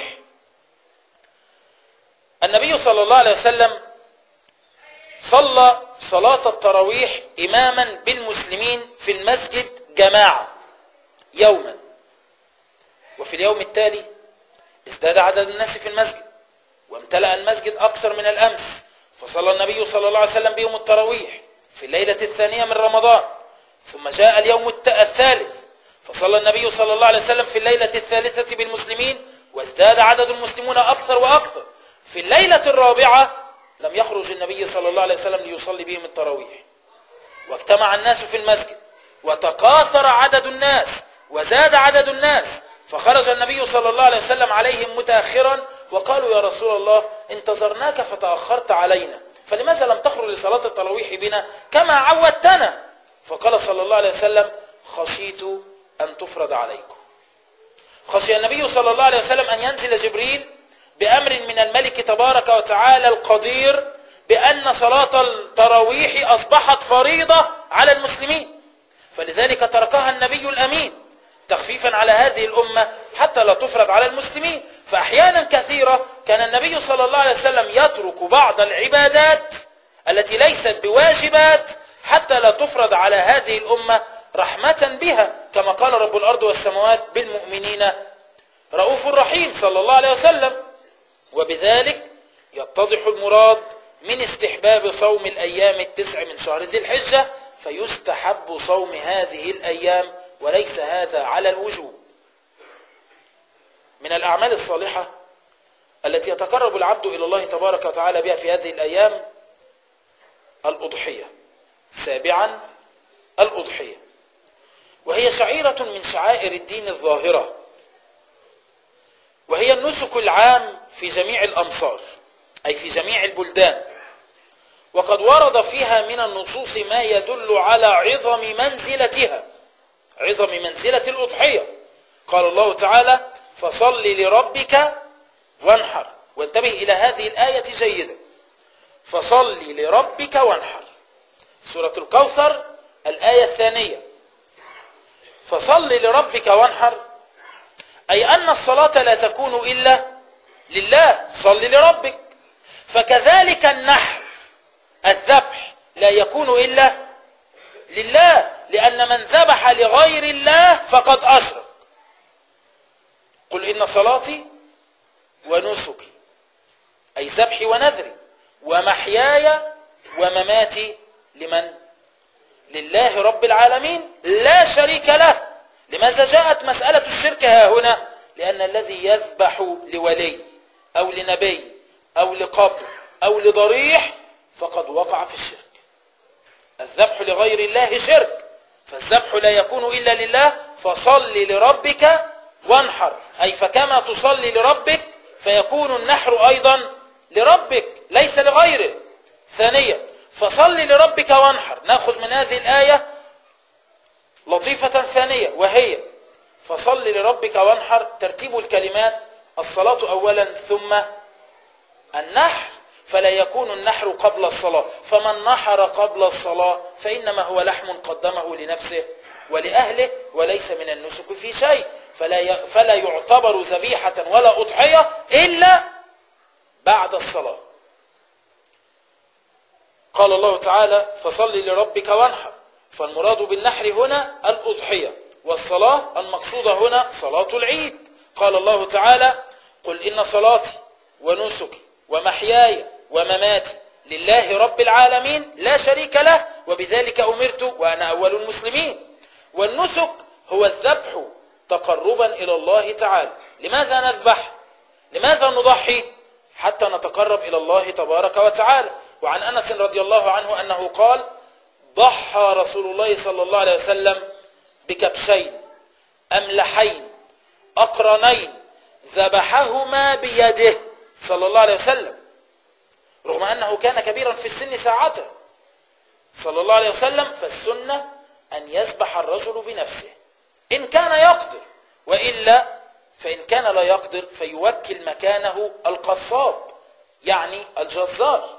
النبي صلى الله عليه وسلم صلى صلاة التراويح إماما بالمسلمين في المسجد جماعة يوما، وفي اليوم التالي ازداد عدد الناس في المسجد وامتلأ المسجد أكثر من الأمس، فصلى النبي صلى الله عليه وسلم بيوم التراويح في الليلة الثانية من رمضان. ثم جاء اليوم الثالث فصلى النبي صلى الله عليه وسلم في الليلة الثالثة بالمسلمين وازداد عدد المسلمون أكثر وأكثر. في الليلة الرابعة لم يخرج النبي صلى الله عليه وسلم ليصلي بهم التراويح، واجتمع الناس في المسجد وتكاثر عدد الناس وزاد عدد الناس، فخرج النبي صلى الله عليه وسلم عليهم متأخرا وقالوا يا رسول الله انتظرناك فتأخرت علينا، فلماذا لم تخرج لصلاة التراويح بنا كما عودتنا؟ فقال صلى الله عليه وسلم خشيت أن تفرض عليكم. خشي النبي صلى الله عليه وسلم أن ينزل جبريل بأمر من الملك تبارك وتعالى القدير بأن صلاة التراويح أصبحت فريضة على المسلمين، فلذلك تركها النبي الأمين تخفيفا على هذه الأمة حتى لا تفرض على المسلمين. فأحيانا كثيرة كان النبي صلى الله عليه وسلم يترك بعض العبادات التي ليست بواجبات حتى لا تفرض على هذه الأمة رحمة بها، كما قال رب الأرض والسماوات بالمؤمنين رؤوف رحيم صلى الله عليه وسلم. وبذلك يتضح المراد من استحباب صوم الأيام التسع من شهر ذي الحجة، فيستحب صوم هذه الأيام وليس هذا على الوجوب. من الأعمال الصالحة التي يتقرب العبد إلى الله تبارك وتعالى بها في هذه الأيام الأضحية. سابعا الأضحية، وهي شعيرة من شعائر الدين الظاهرة، وهي النسك العام في جميع الأمصار أي في جميع البلدان، وقد ورد فيها من النصوص ما يدل على عظم منزلتها، عظم منزلة الأضحية. قال الله تعالى: فصل لربك وانحر. وانتبه إلى هذه الآية جيدا، فصل لربك وانحر، سورة الكوثر الآية الثانية. فصل لربك وانحر أي أن الصلاة لا تكون إلا لله، صل لربك. فكذلك النحر الذبح لا يكون إلا لله، لأن من ذبح لغير الله فقد أشرك. قل إن صلاتي ونسكي أي ذبحي ونذري ومحياي ومماتي لمن؟ لله رب العالمين لا شريك له. لماذا جاءت مسألة الشرك ها هنا؟ لأن الذي يذبح لولي أو لنبي أو لقبر أو لضريح فقد وقع في الشرك. الذبح لغير الله شرك، فالذبح لا يكون إلا لله. فصل لربك وانحر أي فكما تصلي لربك فيكون النحر أيضا لربك ليس لغيره. ثانيا فصل لربك وانحر، نأخذ من هذه الآية لطيفة ثانية، وهي فصل لربك وانحر ترتيب الكلمات، الصلاة أولا ثم النحر، فلا يكون النحر قبل الصلاة. فمن نحر قبل الصلاة فإنما هو لحم قدمه لنفسه ولأهله وليس من النسك في شيء، فلا فلا يعتبر ذبيحة ولا أضحية إلا بعد الصلاة. قال الله تعالى: فصل لربك وانحر، فالمراد بالنحر هنا الأضحية، والصلاة المقصودة هنا صلاة العيد. قال الله تعالى: قل إن صلاتي ونسكي ومحياي ومماتي لله رب العالمين لا شريك له وبذلك أمرت وأنا أول المسلمين. والنسك هو الذبح تقربا إلى الله تعالى. لماذا نذبح؟ لماذا نضحي؟ حتى نتقرب إلى الله تبارك وتعالى. وعن أنس رضي الله عنه أنه قال: ضحى رسول الله صلى الله عليه وسلم بكبشين أملحين أقرنين ذبحهما بيده صلى الله عليه وسلم، رغم أنه كان كبيرا في السن ساعته صلى الله عليه وسلم. فالسنة أن يذبح الرجل بنفسه إن كان يقدر، وإلا فإن كان لا يقدر فيوكل مكانه القصاب يعني الجزار.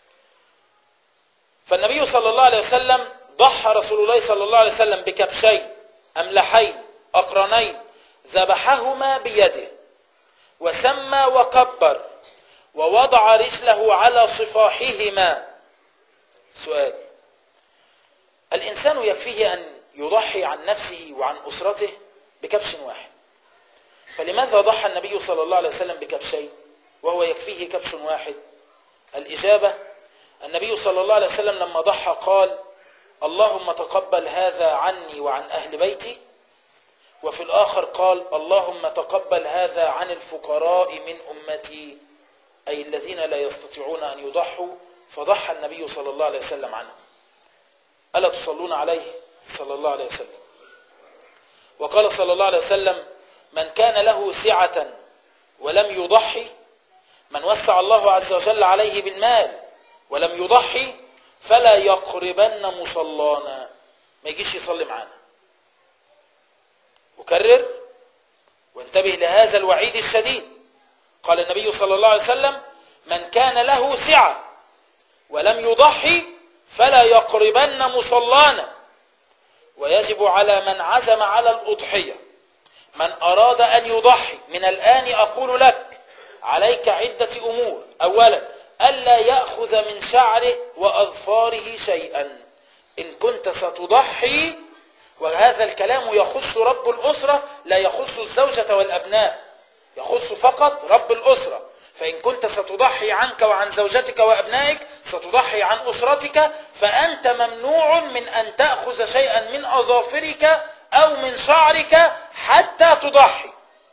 فالنبي صلى الله عليه وسلم ضحى رسول الله صلى الله عليه وسلم بكبشين أملحين أقرنين ذبحهما بيده، وسمى وكبر ووضع رجله على صفاحهما. سؤال: الإنسان يكفيه أن يضحي عن نفسه وعن أسرته بكبش واحد، فلماذا ضحى النبي صلى الله عليه وسلم بكبشين وهو يكفيه كبش واحد؟ الإجابة: النبي صلى الله عليه وسلم لما ضحى قال: اللهم تقبل هذا عني وعن أهل بيتي، وفي الآخر قال: اللهم تقبل هذا عن الفقراء من أمتي، أي الذين لا يستطيعون أن يضحوا، فضحى النبي صلى الله عليه وسلم عنهم. ألا تصلون عليه صلى الله عليه وسلم؟ وقال صلى الله عليه وسلم: من كان له سعة ولم يضحي، من وسع الله عز وجل عليه بالمال ولم يضحي فلا يقربن مصلانا، ما يجيش يصلي معانا. أكرر: وانتبه لهذا الوعيد الشديد. قال النبي صلى الله عليه وسلم: من كان له سعة ولم يضحي فلا يقربن مصلانا. ويجب على من عزم على الأضحية، من أراد أن يضحي من الآن أقول لك عليك عدة أمور. أولا، ألا يأخذ من شعره وأظفاره شيئا إن كنت ستضحي، وهذا الكلام يخص رب الأسرة لا يخص الزوجة والأبناء، يخص فقط رب الأسرة. فإن كنت ستضحي عنك وعن زوجتك وأبنائك، ستضحي عن أسرتك، فأنت ممنوع من أن تأخذ شيئا من أظافرك أو من شعرك حتى تضحي،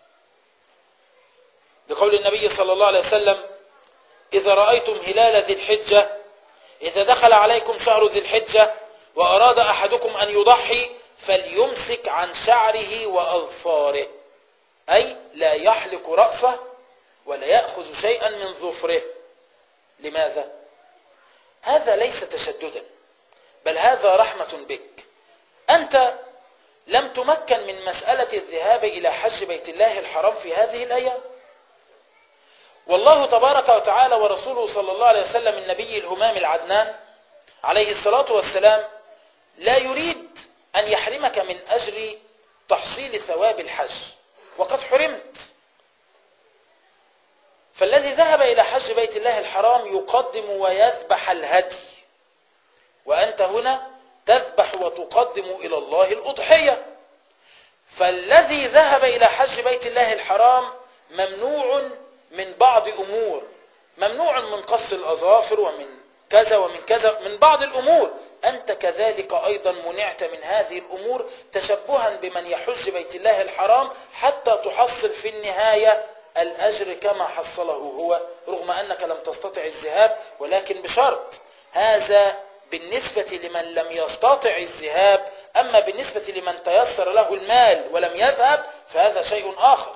لقول النبي صلى الله عليه وسلم: إذا رأيتم هلال ذي الحجة، إذا دخل عليكم شهر ذي الحجة وأراد أحدكم أن يضحي فليمسك عن شعره وأظفاره، أي لا يحلق رأسه ولا يأخذ شيئا من ظفره. لماذا؟ هذا ليس تشددا، بل هذا رحمة بك. أنت لم تمكن من مسألة الذهاب إلى حج بيت الله الحرام في هذه الأيام، والله تبارك وتعالى ورسوله صلى الله عليه وسلم النبي الهمام العدنان عليه الصلاة والسلام لا يريد أن يحرمك من أجل تحصيل ثواب الحج، وقد حرمت. فالذي ذهب إلى حج بيت الله الحرام يقدم ويذبح الهدي، وأنت هنا تذبح وتقدم إلى الله الأضحية. فالذي ذهب إلى حج بيت الله الحرام ممنوع من بعض أمور، ممنوع من قص الأظافر ومن كذا ومن كذا، من بعض الأمور. أنت كذلك أيضا منعت من هذه الأمور تشبها بمن يحج بيت الله الحرام حتى تحصل في النهاية الأجر كما حصله هو، رغم أنك لم تستطع الذهاب، ولكن بشرط. هذا بالنسبة لمن لم يستطع الذهاب، أما بالنسبة لمن تيسر له المال ولم يذهب فهذا شيء آخر.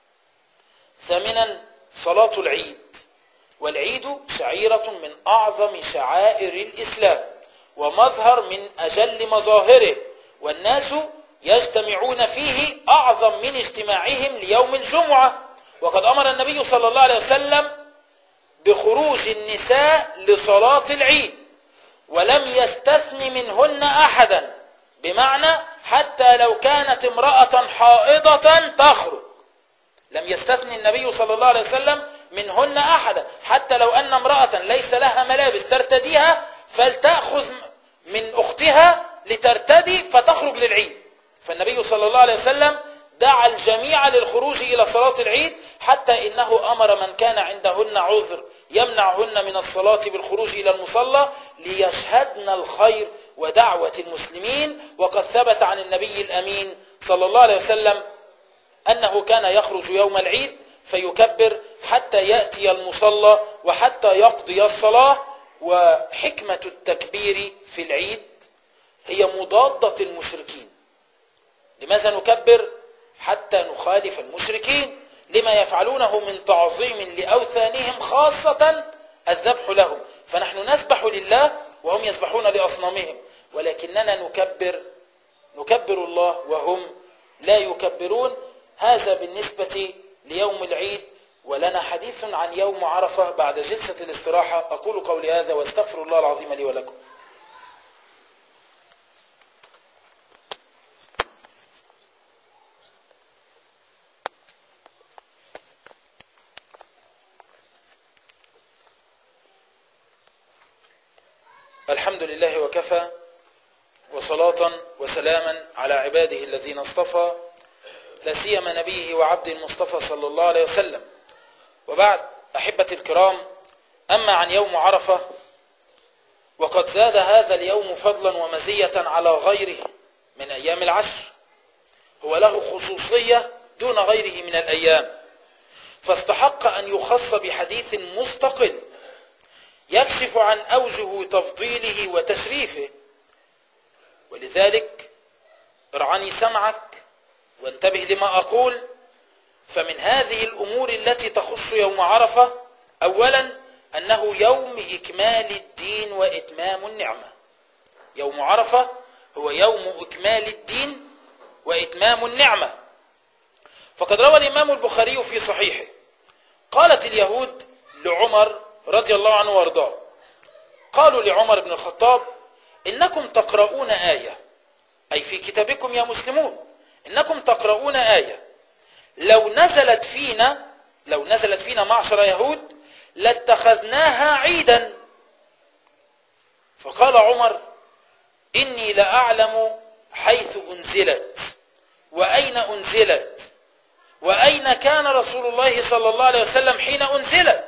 ثامنا، صلاة العيد. والعيد شعيرة من أعظم شعائر الإسلام ومظهر من أجل مظاهره، والناس يجتمعون فيه أعظم من اجتماعهم ليوم الجمعة. وقد أمر النبي صلى الله عليه وسلم بخروج النساء لصلاة العيد، ولم يستثن منهن أحدا، بمعنى حتى لو كانت امرأة حائضة تخرج، لم يستثن النبي صلى الله عليه وسلم منهن أحدا، حتى لو أن امرأة ليس لها ملابس ترتديها فلتأخذ من أختها لترتدي فتخرج للعيد. فالنبي صلى الله عليه وسلم دعا الجميع للخروج إلى صلاة العيد، حتى إنه أمر من كان عندهن عذر يمنعهن من الصلاة بالخروج إلى المصلى ليشهدن الخير ودعوة المسلمين. وقد ثبت عن النبي الأمين صلى الله عليه وسلم أنه كان يخرج يوم العيد فيكبر حتى يأتي المصلى وحتى يقضي الصلاة. وحكمة التكبير في العيد هي مضادة المشركين. لماذا نكبر؟ حتى نخالف المشركين لما يفعلونه من تعظيم لأوثانهم، خاصة الذبح لهم. فنحن نذبح لله وهم يذبحون لأصنامهم، ولكننا نكبر نكبر الله وهم لا يكبرون. هذا بالنسبة ليوم العيد. ولنا حديث عن يوم عرفة بعد جلسة الاستراحة. أقول قولي هذا واستغفر الله العظيم لي ولكم. الحمد لله وكفى، وصلاة وسلاما على عباده الذين اصطفى، لا سيما نبيه وعبد المصطفى صلى الله عليه وسلم. وبعد، أحبتي الكرام، أما عن يوم عرفة وقد زاد هذا اليوم فضلا ومزية على غيره من أيام العشر، هو له خصوصية دون غيره من الأيام، فاستحق أن يخص بحديث مستقل يكشف عن أوجه تفضيله وتشريفه. ولذلك ارعني سمعك وانتبه لما أقول. فمن هذه الأمور التي تخص يوم عرفة، أولا أنه يوم إكمال الدين وإتمام النعمة. يوم عرفة هو يوم إكمال الدين وإتمام النعمة. فقد روى الإمام البخاري في صحيحه قالت اليهود لعمر رضي الله عنه وارضاه، قالوا لعمر بن الخطاب إنكم تقرؤون آية، أي في كتابكم يا مسلمون إنكم تقرؤون آية لو نزلت فينا لو نزلت فينا معشر يهود لاتخذناها عيدا. فقال عمر إني لأعلم حيث أنزلت وأين أنزلت وأين كان رسول الله صلى الله عليه وسلم حين أنزلت.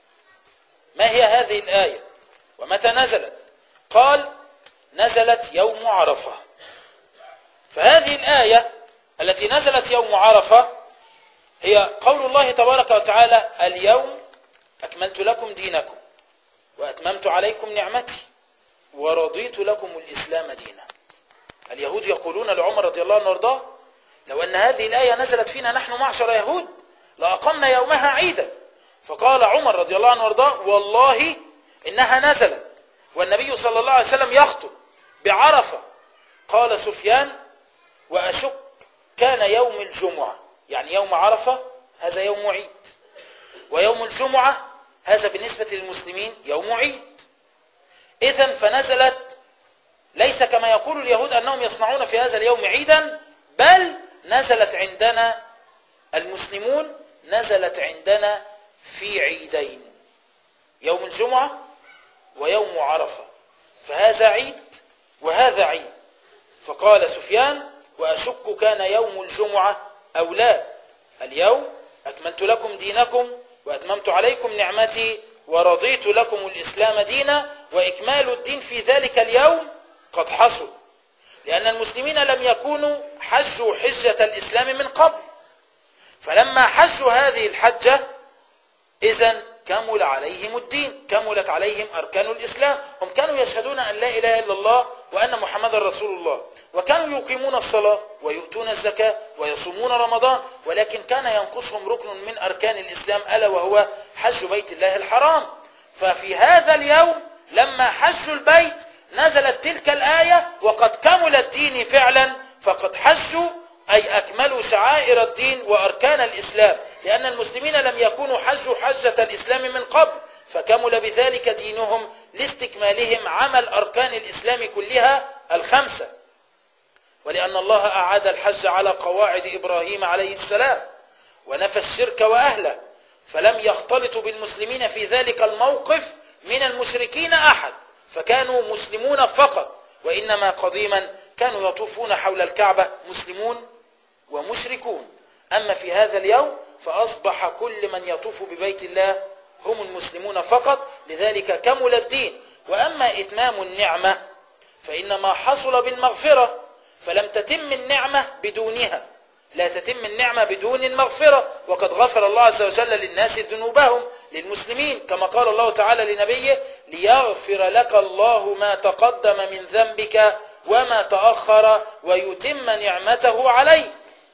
ما هي هذه الآية ومتى نزلت؟ قال نزلت يوم عرفة. فهذه الآية التي نزلت يوم عرفة هي قول الله تبارك وتعالى اليوم أكملت لكم دينكم وأتممت عليكم نعمتي ورضيت لكم الإسلام دينا. اليهود يقولون لعمر رضي الله عنه وارضاه لو أن هذه الآية نزلت فينا نحن معشر يهود لأقمنا يومها عيدا. فقال عمر رضي الله عنه وارضاه والله إنها نزلت والنبي صلى الله عليه وسلم يخطب بعرفة. قال سفيان وأشك كان يوم الجمعة، يعني يوم عرفة هذا يوم عيد، ويوم الجمعة هذا بالنسبة للمسلمين يوم عيد. إذن فنزلت ليس كما يقول اليهود أنهم يصنعون في هذا اليوم عيدا، بل نزلت عندنا المسلمون نزلت عندنا في عيدين، يوم الجمعة ويوم عرفة، فهذا عيد وهذا عيد. فقال سفيان وأشك كان يوم الجمعة أو لا، اليوم أكملت لكم دينكم وأتممت عليكم نعمتي ورضيت لكم الإسلام دينا، وإكمال الدين في ذلك اليوم قد حصل، لأن المسلمين لم يكونوا حجوا حجة الإسلام من قبل، فلما حجوا هذه الحجة إذن كمل عليهم الدين، كملت عليهم أركان الإسلام. هم كانوا يشهدون أن لا إله إلا الله وأن محمد رسول الله، وكانوا يقيمون الصلاة ويؤتون الزكاة ويصومون رمضان، ولكن كان ينقصهم ركن من أركان الإسلام ألا وهو حج بيت الله الحرام. ففي هذا اليوم لما حجوا البيت نزلت تلك الآية وقد كمل الدين فعلا، فقد حجوا أي أكملوا شعائر الدين وأركان الإسلام، لأن المسلمين لم يكونوا حجوا حجة الإسلام من قبل، فكمل بذلك دينهم لاستكمالهم عمل أركان الإسلام كلها الخمسة. ولأن الله أعاد الحج على قواعد إبراهيم عليه السلام ونفى الشرك وأهله، فلم يختلط بالمسلمين في ذلك الموقف من المشركين أحد، فكانوا مسلمون فقط، وإنما قديما كانوا يطوفون حول الكعبة مسلمون ومشركون. أما في هذا اليوم فأصبح كل من يطوف ببيت الله هم المسلمون فقط، لذلك كمل الدين. وأما إتمام النعمة فإنما حصل بالمغفرة، فلم تتم النعمة بدونها، لا تتم النعمة بدون المغفرة، وقد غفر الله عز وجل للناس ذنوبهم للمسلمين، كما قال الله تعالى لنبيه ليغفر لك الله ما تقدم من ذنبك وما تأخر ويتم نعمته عليك.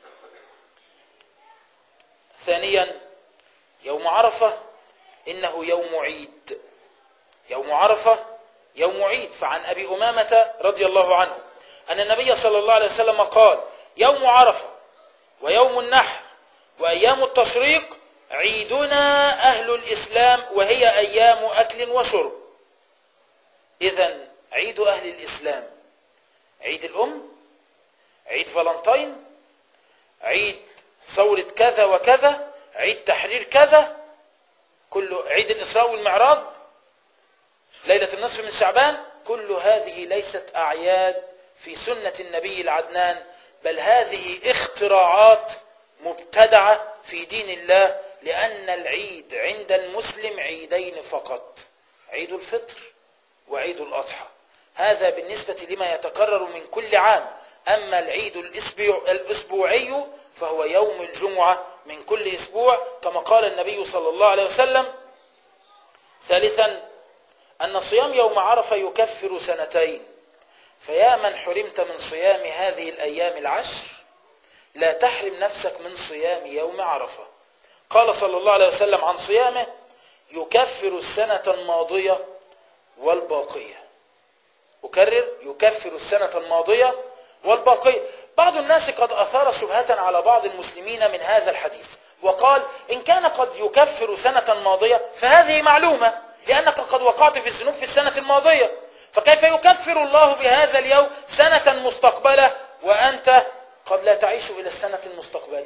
ثانيا يوم عرفة إنه يوم عيد، يوم عرفة يوم عيد. فعن أبي أمامة رضي الله عنه أن النبي صلى الله عليه وسلم قال يوم عرفة ويوم النحر وأيام التشريق عيدنا أهل الإسلام وهي أيام أكل وشرب. إذن عيد أهل الإسلام عيد الأم، عيد فالنتين، عيد ثورة كذا وكذا، عيد تحرير كذا، كل عيد الإسراء والمعراج، ليلة النصف من شعبان، كل هذه ليست أعياد في سنة النبي العدنان، بل هذه اختراعات مبتدعة في دين الله، لأن العيد عند المسلم عيدين فقط، عيد الفطر وعيد الأضحى، هذا بالنسبة لما يتكرر من كل عام. أما العيد الأسبوعي فهو يوم الجمعة من كل أسبوع، كما قال النبي صلى الله عليه وسلم. ثالثا أن صيام يوم عرفة يكفر سنتين، فيا من حرمت من صيام هذه الأيام العشر لا تحرم نفسك من صيام يوم عرفة. قال صلى الله عليه وسلم عن صيامه يكفر السنة الماضية والباقية، أكرر يكفر السنة الماضية والباقية. بعض الناس قد أثار شبهة على بعض المسلمين من هذا الحديث وقال إن كان قد يكفر سنة ماضية فهذه معلومة لأنك قد وقعت في الذنوب في السنة الماضية، فكيف يكفر الله بهذا اليوم سنة مستقبلة وأنت قد لا تعيش إلى السنة المستقبلة؟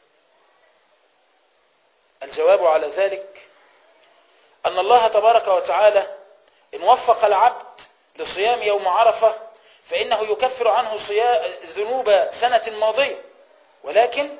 الجواب على ذلك أن الله تبارك وتعالى إن وفق العبد لصيام يوم عرفة فإنه يكفر عنه ذنوب سنة ماضية، ولكن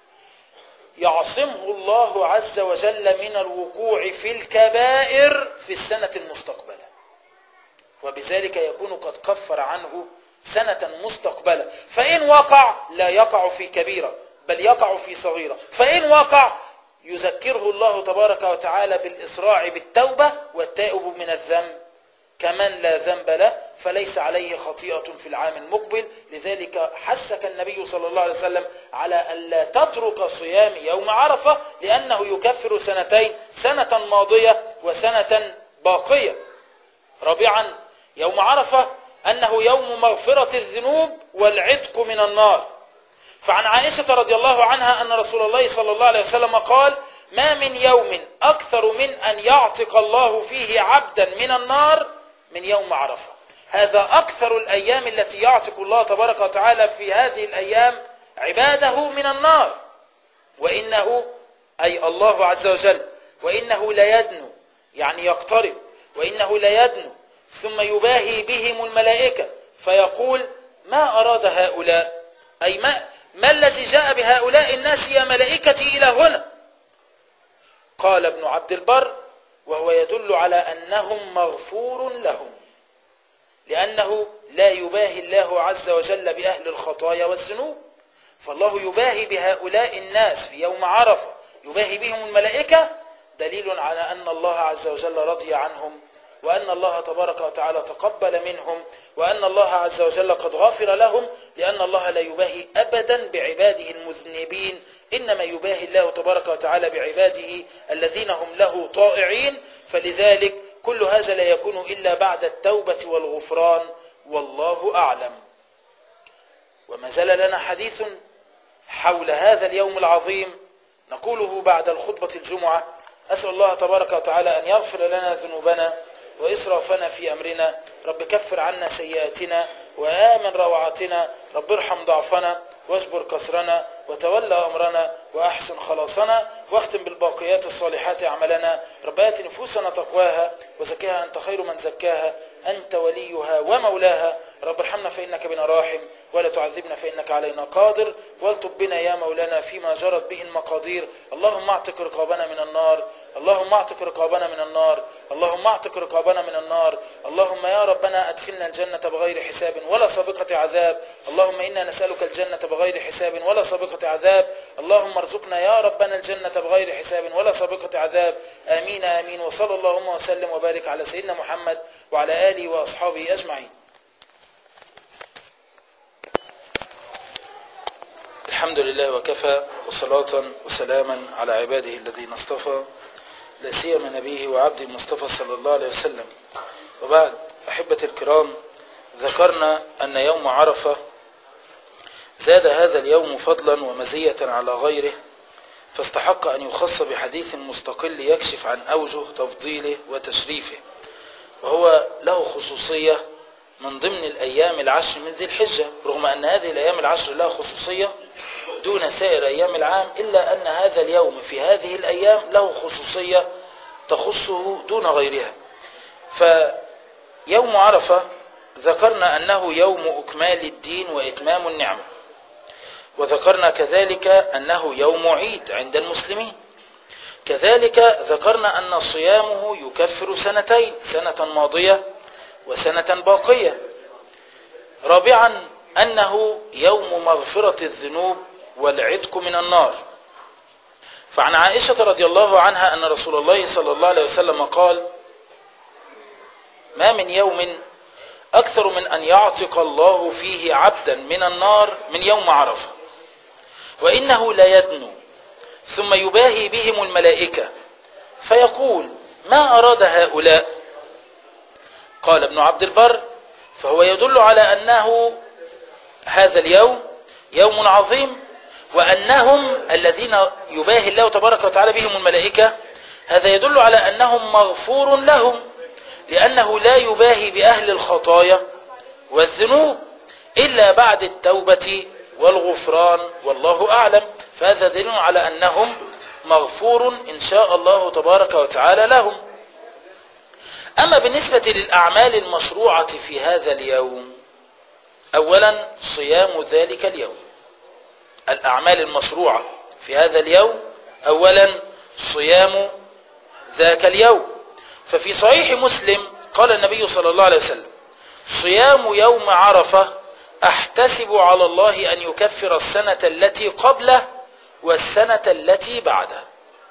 يعصمه الله عز وجل من الوقوع في الكبائر في السنة المستقبلة، وبذلك يكون قد كفر عنه سنة مستقبلة. فإن وقع لا يقع في كبيرة بل يقع في صغيرة، فإن وقع يذكره الله تبارك وتعالى بالإسراع بالتوبة، والتائب من الذنب كمن لا ذنب له فليس عليه خطيئة في العام المقبل. لذلك حثك النبي صلى الله عليه وسلم على أن لا تترك صيام يوم عرفة لأنه يكفر سنتين، سنة ماضية وسنة باقية. رابعا يوم عرفة أنه يوم مغفرة الذنوب والعتق من النار، فعن عائشة رضي الله عنها أن رسول الله صلى الله عليه وسلم قال ما من يوم أكثر من أن يعتق الله فيه عبدا من النار من يوم عرفة. هذا أكثر الأيام التي يعتق الله تبارك وتعالى في هذه الأيام عباده من النار، وإنه أي الله عز وجل وإنه ليدنو يعني يقترب، وإنه ليدنو ثم يباهي بهم الملائكة فيقول ما أراد هؤلاء، أي ما, ما الذي جاء بهؤلاء الناس يا ملائكتي إلى هنا؟ قال ابن عبد البر وهو يدل على أنهم مغفور لهم، لأنه لا يباهي الله عز وجل بأهل الخطايا والذنوب، فالله يباهي بهؤلاء الناس في يوم عرفة يباهي بهم الملائكة، دليل على أن الله عز وجل رضي عنهم، وأن الله تبارك وتعالى تقبل منهم، وأن الله عز وجل قد غفر لهم، لأن الله لا يباهي أبدا بعباده المذنبين، إنما يباهي الله تبارك وتعالى بعباده الذين هم له طائعين. فلذلك كل هذا لا يكون إلا بعد التوبة والغفران، والله أعلم. وما زال لنا حديث حول هذا اليوم العظيم نقوله بعد الخطبة الجمعة. أسأل الله تبارك وتعالى أن يغفر لنا ذنوبنا وإسرافنا في أمرنا، رب كفر عنا سيئاتنا وآمن روعاتنا، رب ارحم ضعفنا واجبر كسرنا وتولى أمرنا وأحسن خلاصنا، واختم بالباقيات الصالحات أعمالنا. رب آت نفوسنا تقواها وزكاها أنت خير من زكاها، أنت وليها ومولاها. رب ارحمنا فإنك بنا راحم، ولا تعذبنا فإنك علينا قادر، والطب بنا يا مولانا فيما جرت به المقادير. اللهم اعتق رقابنا من النار، اللهم اعتق رقابنا من النار، اللهم اعتق رقابنا من النار. اللهم يا ربنا أدخلنا الجنة بغير حساب ولا سابقة عذاب. اللهم إنا نسألك الجنة بغير حساب ولا سابقة عذاب. اللهم ارزقنا يا ربنا الجنة بغير حساب ولا سابقة عذاب. آمين آمين. وصلى اللهم وسلم وبارك على سيدنا محمد وعلى آله وأصحابه أجمعين. الحمد لله وكفى، وصلاة وسلاما على عباده الذين اصطفى، لا سيما نبيه وعبده المصطفى صلى الله عليه وسلم. وبعد، أحبة الكرام، ذكرنا أن يوم عرفة زاد هذا اليوم فضلا ومزية على غيره، فاستحق أن يخص بحديث مستقل يكشف عن أوجه تفضيله وتشريفه، وهو له خصوصية من ضمن الأيام العشر من ذي الحجة، رغم أن هذه الأيام العشر لها خصوصية دون سائر أيام العام، إلا أن هذا اليوم في هذه الأيام له خصوصية تخصه دون غيرها. فيوم عرفة ذكرنا أنه يوم أكمال الدين وإتمام النعمة، وذكرنا كذلك أنه يوم عيد عند المسلمين. كذلك ذكرنا أن صيامه يكفر سنتين، سنة ماضية وسنة باقية. رابعا أنه يوم مغفرة الذنوب والعتق من النار، فعن عائشة رضي الله عنها أن رسول الله صلى الله عليه وسلم قال ما من يوم أكثر من أن يعتق الله فيه عبدا من النار من يوم عرفة، وإنه لا يدنو ثم يباهي بهم الملائكة فيقول ما أراد هؤلاء؟ قال ابن عبد البر فهو يدل على أنه هذا اليوم يوم عظيم، وأنهم الذين يباهي الله تبارك وتعالى بهم الملائكة، هذا يدل على أنهم مغفور لهم، لأنه لا يباهي بأهل الخطايا والذنوب إلا بعد التوبة والغفران، والله أعلم. فهذا دليل على أنهم مغفور إن شاء الله تبارك وتعالى لهم. أما بالنسبة للأعمال المشروعة في هذا اليوم، أولا صيام ذلك اليوم. الأعمال المشروعة في هذا اليوم أولا صيام ذاك اليوم. ففي صحيح مسلم قال النبي صلى الله عليه وسلم: صيام يوم عرفة أحتسب على الله أن يكفر السنة التي قبله والسنة التي بعده.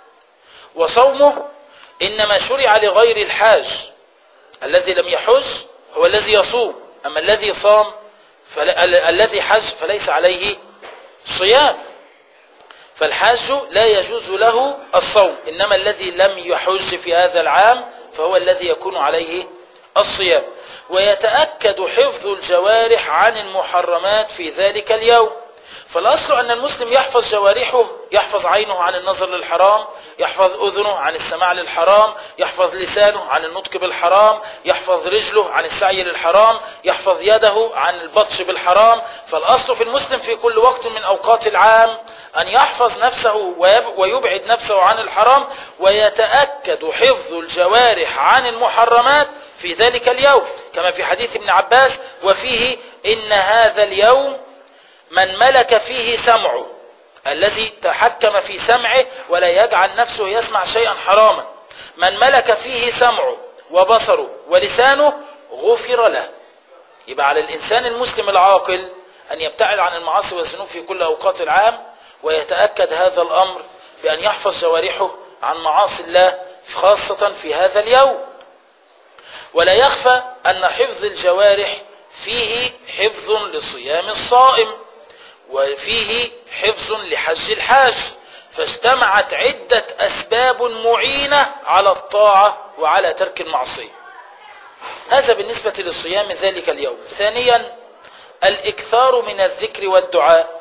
وصومه إنما شرع لغير الحاج، الذي لم يحج هو الذي يصوم، أما الذي صام الذي حج فليس عليه صيام. فالحاج لا يجوز له الصوم، إنما الذي لم يحج في هذا العام فهو الذي يكون عليه الصيام. ويتأكد حفظ الجوارح عن المحرمات في ذلك اليوم. فالأصل أن المسلم يحفظ جوارحه، يحفظ عينه عن النظر للحرام، يحفظ أذنه عن السماع للحرام، يحفظ لسانه عن النطق بالحرام، يحفظ رجله عن السعي للحرام، يحفظ يده عن البطش بالحرام. فالأصل في المسلم في كل وقت من أوقات العام أن يحفظ نفسه ويبعد نفسه عن الحرام، ويتأكد حفظ الجوارح عن المحرمات في ذلك اليوم، كما في حديث ابن عباس: وفيه إن هذا اليوم من ملك فيه سمعه، الذي تحكم في سمعه ولا يجعل نفسه يسمع شيئا حراما، من ملك فيه سمعه وبصره ولسانه غفر له. يبقى على الإنسان المسلم العاقل أن يبتعد عن المعاصي والذنوب في كل أوقات العام، ويتأكد هذا الأمر بأن يحفظ جوارحه عن معاصي الله خاصة في هذا اليوم. ولا يخفى أن حفظ الجوارح فيه حفظ لصيام الصائم، وفيه حفظ لحج الحاج، فاجتمعت عدة أسباب معينة على الطاعة وعلى ترك المعصية. هذا بالنسبة للصيام ذلك اليوم. ثانيا الإكثار من الذكر والدعاء.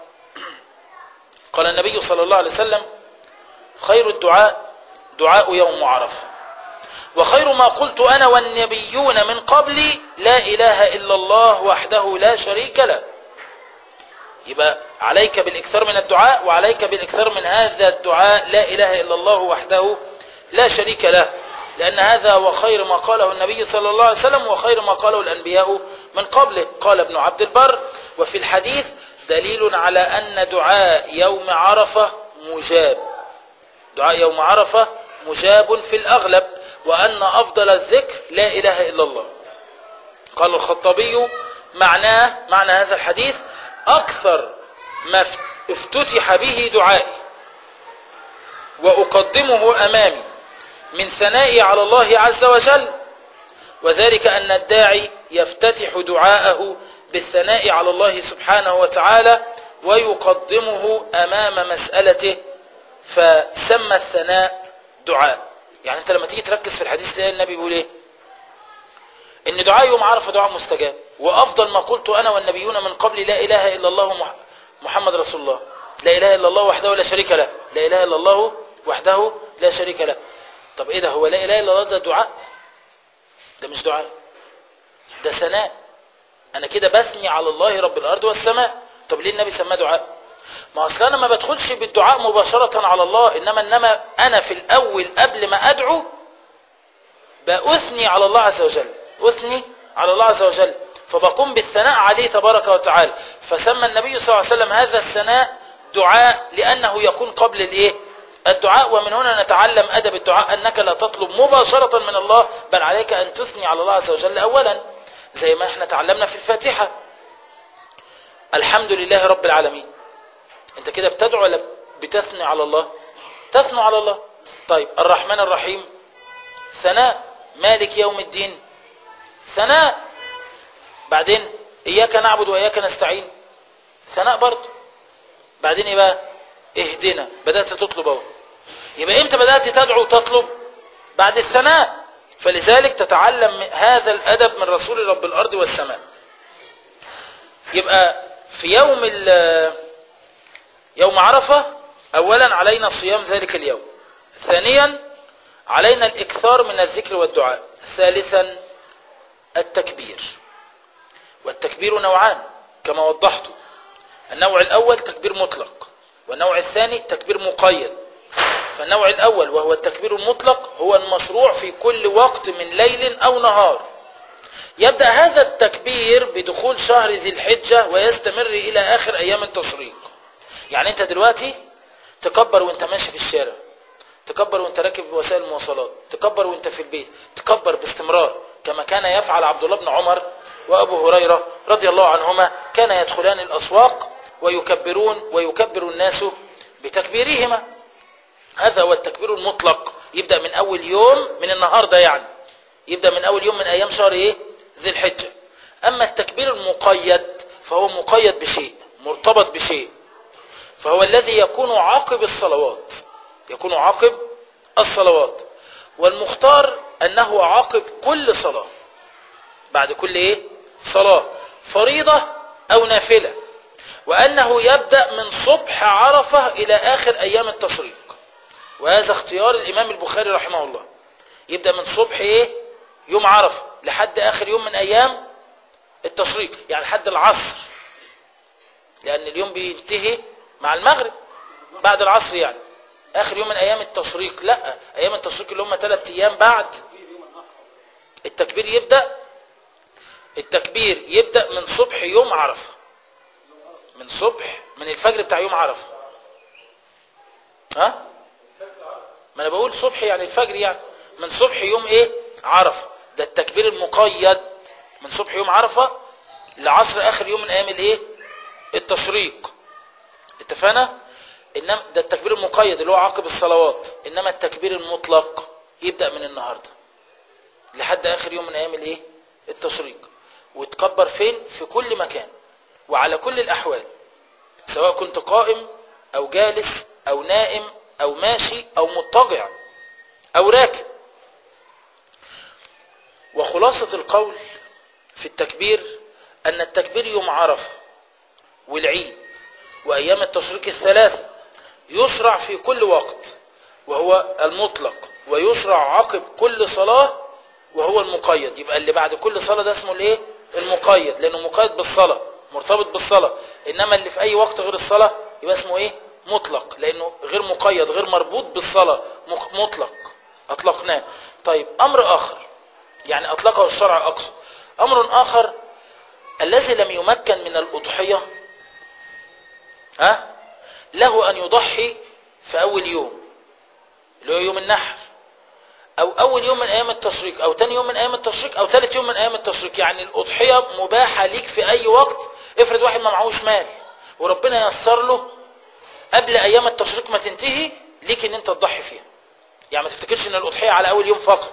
قال النبي صلى الله عليه وسلم: خير الدعاء دعاء يوم عرفة، وخير ما قلت أنا والنبيون من قبلي لا إله إلا الله وحده لا شريك له. يبقى عليك بالإكثار من الدعاء، وعليك بالإكثار من هذا الدعاء لا إله إلا الله وحده لا شريك له، لأن هذا وخير ما قاله النبي صلى الله عليه وسلم وخير ما قاله الأنبياء من قبله. قال ابن عبد البر: وفي الحديث دليل على أن دعاء يوم عرفة مجاب. دعاء يوم عرفة مجاب في الأغلب، وأن أفضل الذكر لا إله إلا الله. قال الخطابي: معناه معنى هذا الحديث أكثر ما افتتح به دعائي وأقدمه أمامي من ثنائي على الله عز وجل، وذلك أن الداعي يفتتح دعاءه بالثناء على الله سبحانه وتعالى ويقدمه أمام مسألته، فسمى الثناء دعاء. يعني أنت لما تيجي تركز في الحديث ده النبي بيقول إيه؟ إن دعاء يوم عرفة دعاء مستجاب، وأفضل ما قلت أنا والنبيون من قبل لا إله إلا الله محمد رسول الله، لا إله إلا الله وحده لا شريك له، لا إله إلا الله وحده لا شريك له. طب إيه ده؟ هو لا إله إلا الله ده دعاء؟ ده مش دعاء، ده ثناء. أنا كده بثني على الله رب الأرض والسماء. طب ليه النبي سماه دعاء؟ ما أصلا أنا ما بدخلش بالدعاء مباشرة على الله، إنما إنما أنا في الأول قبل ما أدعو بأثني على الله عز وجل، أثني على الله عز وجل، فبقوم بالثناء عليه تبارك وتعالى. فسمى النبي صلى الله عليه وسلم هذا الثناء دعاء لأنه يكون قبل الإيه؟ الدعاء. ومن هنا نتعلم أدب الدعاء، أنك لا تطلب مباشرة من الله، بل عليك أن تثني على الله عز وجل أولا، زي ما احنا تعلمنا في الفاتحة: الحمد لله رب العالمين. انت كده بتدعو ولا بتثني على الله؟ تثني على الله. طيب الرحمن الرحيم ثناء، مالك يوم الدين ثناء، بعدين إياك نعبد وإياك نستعين ثناء برضه، بعدين ايه بقى؟ اهدنا، بدأت تطلب اهو. يبقى امتى بدأت تدعو وتطلب؟ بعد الثناء. فلذلك تتعلم هذا الأدب من رسول رب الأرض والسماء. يبقى في يوم يوم عرفة أولا علينا صيام ذلك اليوم، ثانيا علينا الإكثار من الذكر والدعاء، ثالثا التكبير. والتكبير نوعان كما وضحت، النوع الأول تكبير مطلق، والنوع الثاني تكبير مقيد. فالنوع الأول وهو التكبير المطلق هو المشروع في كل وقت من ليل أو نهار. يبدأ هذا التكبير بدخول شهر ذي الحجة ويستمر إلى آخر أيام التشريق. يعني أنت دلوقتي تكبر وانت ماشي في الشارع، تكبر وانت راكب وسائل المواصلات، تكبر وانت في البيت، تكبر باستمرار كما كان يفعل عبد الله بن عمر وأبو هريرة رضي الله عنهما، كان يدخلان الأسواق ويكبرون ويكبر الناس بتكبيرهما. هذا هو التكبير المطلق، يبدأ من أول يوم من النهاردة، يعني يبدأ من أول يوم من أيام شهر إيه؟ ذي الحجة. أما التكبير المقيد فهو مقيد بشيء، مرتبط بشيء، فهو الذي يكون عقب الصلوات، يكون عقب الصلوات. والمختار أنه عقب كل صلاة، بعد كل إيه؟ صلاة فريضة أو نافلة، وأنه يبدأ من صبح عرفة إلى آخر أيام التشريق. وهذا اختيار الإمام البخاري رحمه الله، يبدأ من صبح إيه؟ يوم عرفة لحد آخر يوم من أيام التشريق، يعني لحد العصر، لأن اليوم بينتهي مع المغرب بعد العصر، يعني آخر يوم من أيام التشريق. لا، أيام التشريق اللي هم ثلاث أيام بعد التكبير يبدأ. التكبير يبدأ من صبح يوم عرفة، من صبح من الفجر بتاع يوم عرفة. ها؟ ما أنا بقول صبح يعني الفجر، يعني من صبح يوم إيه؟ عرفة. ده التكبير المقيد من صبح يوم عرفة لعصر آخر يوم من أيام الإيه؟ التشريق. اتفقنا؟ إنما ده التكبير المقيد اللي هو عقب الصلوات. إنما التكبير المطلق يبدأ من النهاردة لحد آخر يوم من أيام الإيه؟ التشريق. وتكبر فين؟ في كل مكان وعلى كل الأحوال، سواء كنت قائم أو جالس أو نائم أو ماشي أو مضطجع أو راكب. وخلاصة القول في التكبير أن التكبير يوم عرفة والعيد وأيام التشريق الثلاثة يشرع في كل وقت وهو المطلق، ويشرع عقب كل صلاة وهو المقيد. يبقى اللي بعد كل صلاة ده اسمه الايه؟ المقيد، لأنه مقيد بالصلاة، مرتبط بالصلاة. إنما اللي في أي وقت غير الصلاة يبقى اسمه ايه؟ مطلق، لأنه غير مقيد، غير مربوط بالصلاة، مطلق، أطلقناه. طيب أمر آخر، يعني أطلقه الشرع أقصد، أمر آخر الذي لم يمكن من الأضحية ها له أن يضحي في أول يوم اللي هو يوم النحر، أو أول يوم من أيام التشريق، أو تاني يوم من أيام التشريق، أو ثالث يوم من أيام التشريق. يعني الأضحية مباحة ليك في أي وقت. افرض واحد ما معهوش مال وربنا يسر له قبل أيام التشريق ما تنتهي، ليك إن أنت تضحي فيها. يعني ما تفتكرش إن الأضحية على أول يوم فقط.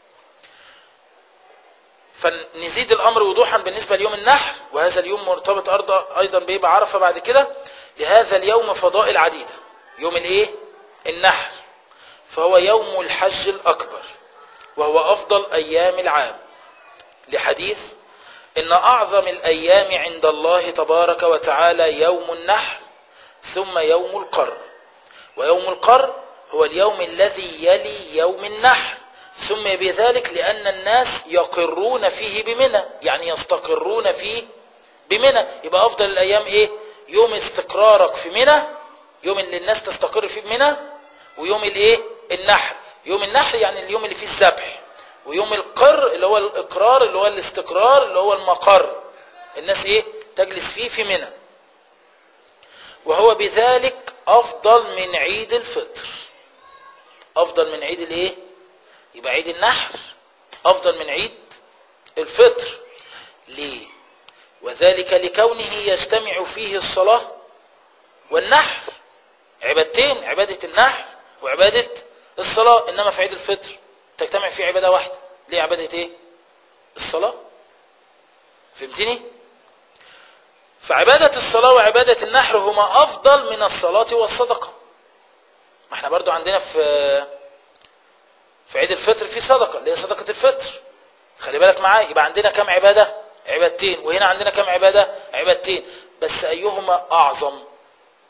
فنزيد الأمر وضوحا بالنسبة ليوم النحر، وهذا اليوم مرتبط أيضا بيبقى عرفة بعد كده. لهذا اليوم فضائل عديدة. يوم الايه؟ النحر، فهو يوم الحج الأكبر، وهو أفضل أيام العام، لحديث إن أعظم الأيام عند الله تبارك وتعالى يوم النحر ثم يوم القر. ويوم القر هو اليوم الذي يلي يوم النحر، سمي بذلك لأن الناس يقرون فيه بمنى، يعني يستقرون فيه بمنى. يبقى أفضل الأيام إيه؟ يوم استقرارك في منى، يوم اللي الناس تستقر فيه بمنى، ويوم الإيه؟ النحر. يوم النحر يعني اليوم اللي فيه الذبح، ويوم القر اللي هو الإقرار اللي هو الاستقرار اللي هو المقر، الناس إيه؟ تجلس فيه في منى. وهو بذلك أفضل من عيد الفطر، أفضل من عيد الإيه؟ يبقى عيد النحر أفضل من عيد الفطر. ليه؟ وذلك لكونه يجتمع فيه الصلاة والنحر، عبادتين، عبادة النحر وعبادة الصلاة. إنما في عيد الفطر تجتمع فيه عبادة واحدة. ليه؟ عبادة إيه؟ الصلاة. فهمتني؟ فعبادة الصلاة وعبادة النحر هما أفضل من الصلاة والصدقة. ما احنا برضو عندنا في في عيد الفطر في صدقة اللي هي صدقة الفطر، خلي بالك معايا. يبقى عندنا كم عبادة؟ عبادتين. وهنا عندنا كم عبادة؟ عبادتين. بس أيهما أعظم؟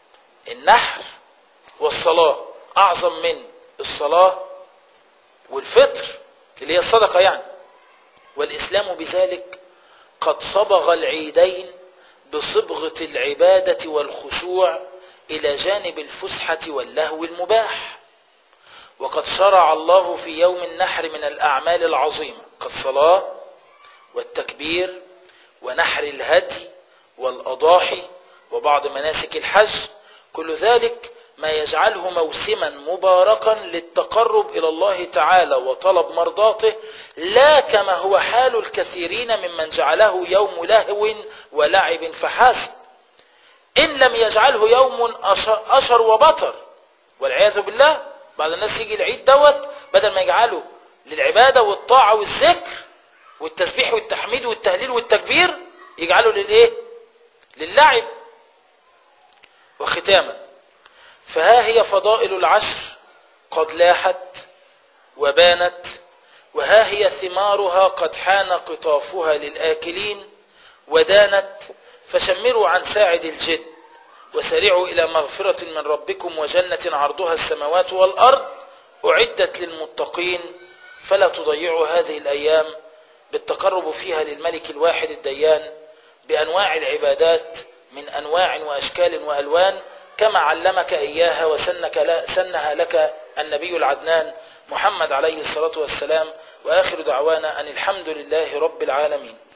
النحر والصلاة أعظم من الصلاة والفطر اللي هي الصدقة يعني. والإسلام بذلك قد صبغ العيدين بصبغة العبادة والخشوع إلى جانب الفسحة واللهو المباح. وقد شرع الله في يوم النحر من الأعمال العظيمة كالصلاة والتكبير ونحر الهدي والأضاحي وبعض مناسك الحج، كل ذلك ما يجعله موسما مباركا للتقرب إلى الله تعالى وطلب مرضاته، لا كما هو حال الكثيرين ممن جعله يوم لهو ولعب فحسب، إن لم يجعله يوم أشر وبطر والعياذ بالله. بعض الناس يجي العيد دوت بدل ما يجعله للعبادة والطاعة والذكر والتسبيح والتحميد والتهليل والتكبير يجعله للإيه؟ للعب. وختاما، فها هي فضائل العشر قد لاحت وبانت، وها هي ثمارها قد حان قطافها للآكلين ودانت، فشمروا عن ساعد الجد وسارعوا إلى مغفرة من ربكم وجنة عرضها السماوات والأرض أعدت للمتقين، فلا تضيعوا هذه الأيام بالتقرب فيها للملك الواحد الديان بأنواع العبادات من أنواع وأشكال وألوان كما علمك إياها وسنك سنها لك النبي العدنان محمد عليه الصلاة والسلام. وآخر دعوانا أن الحمد لله رب العالمين.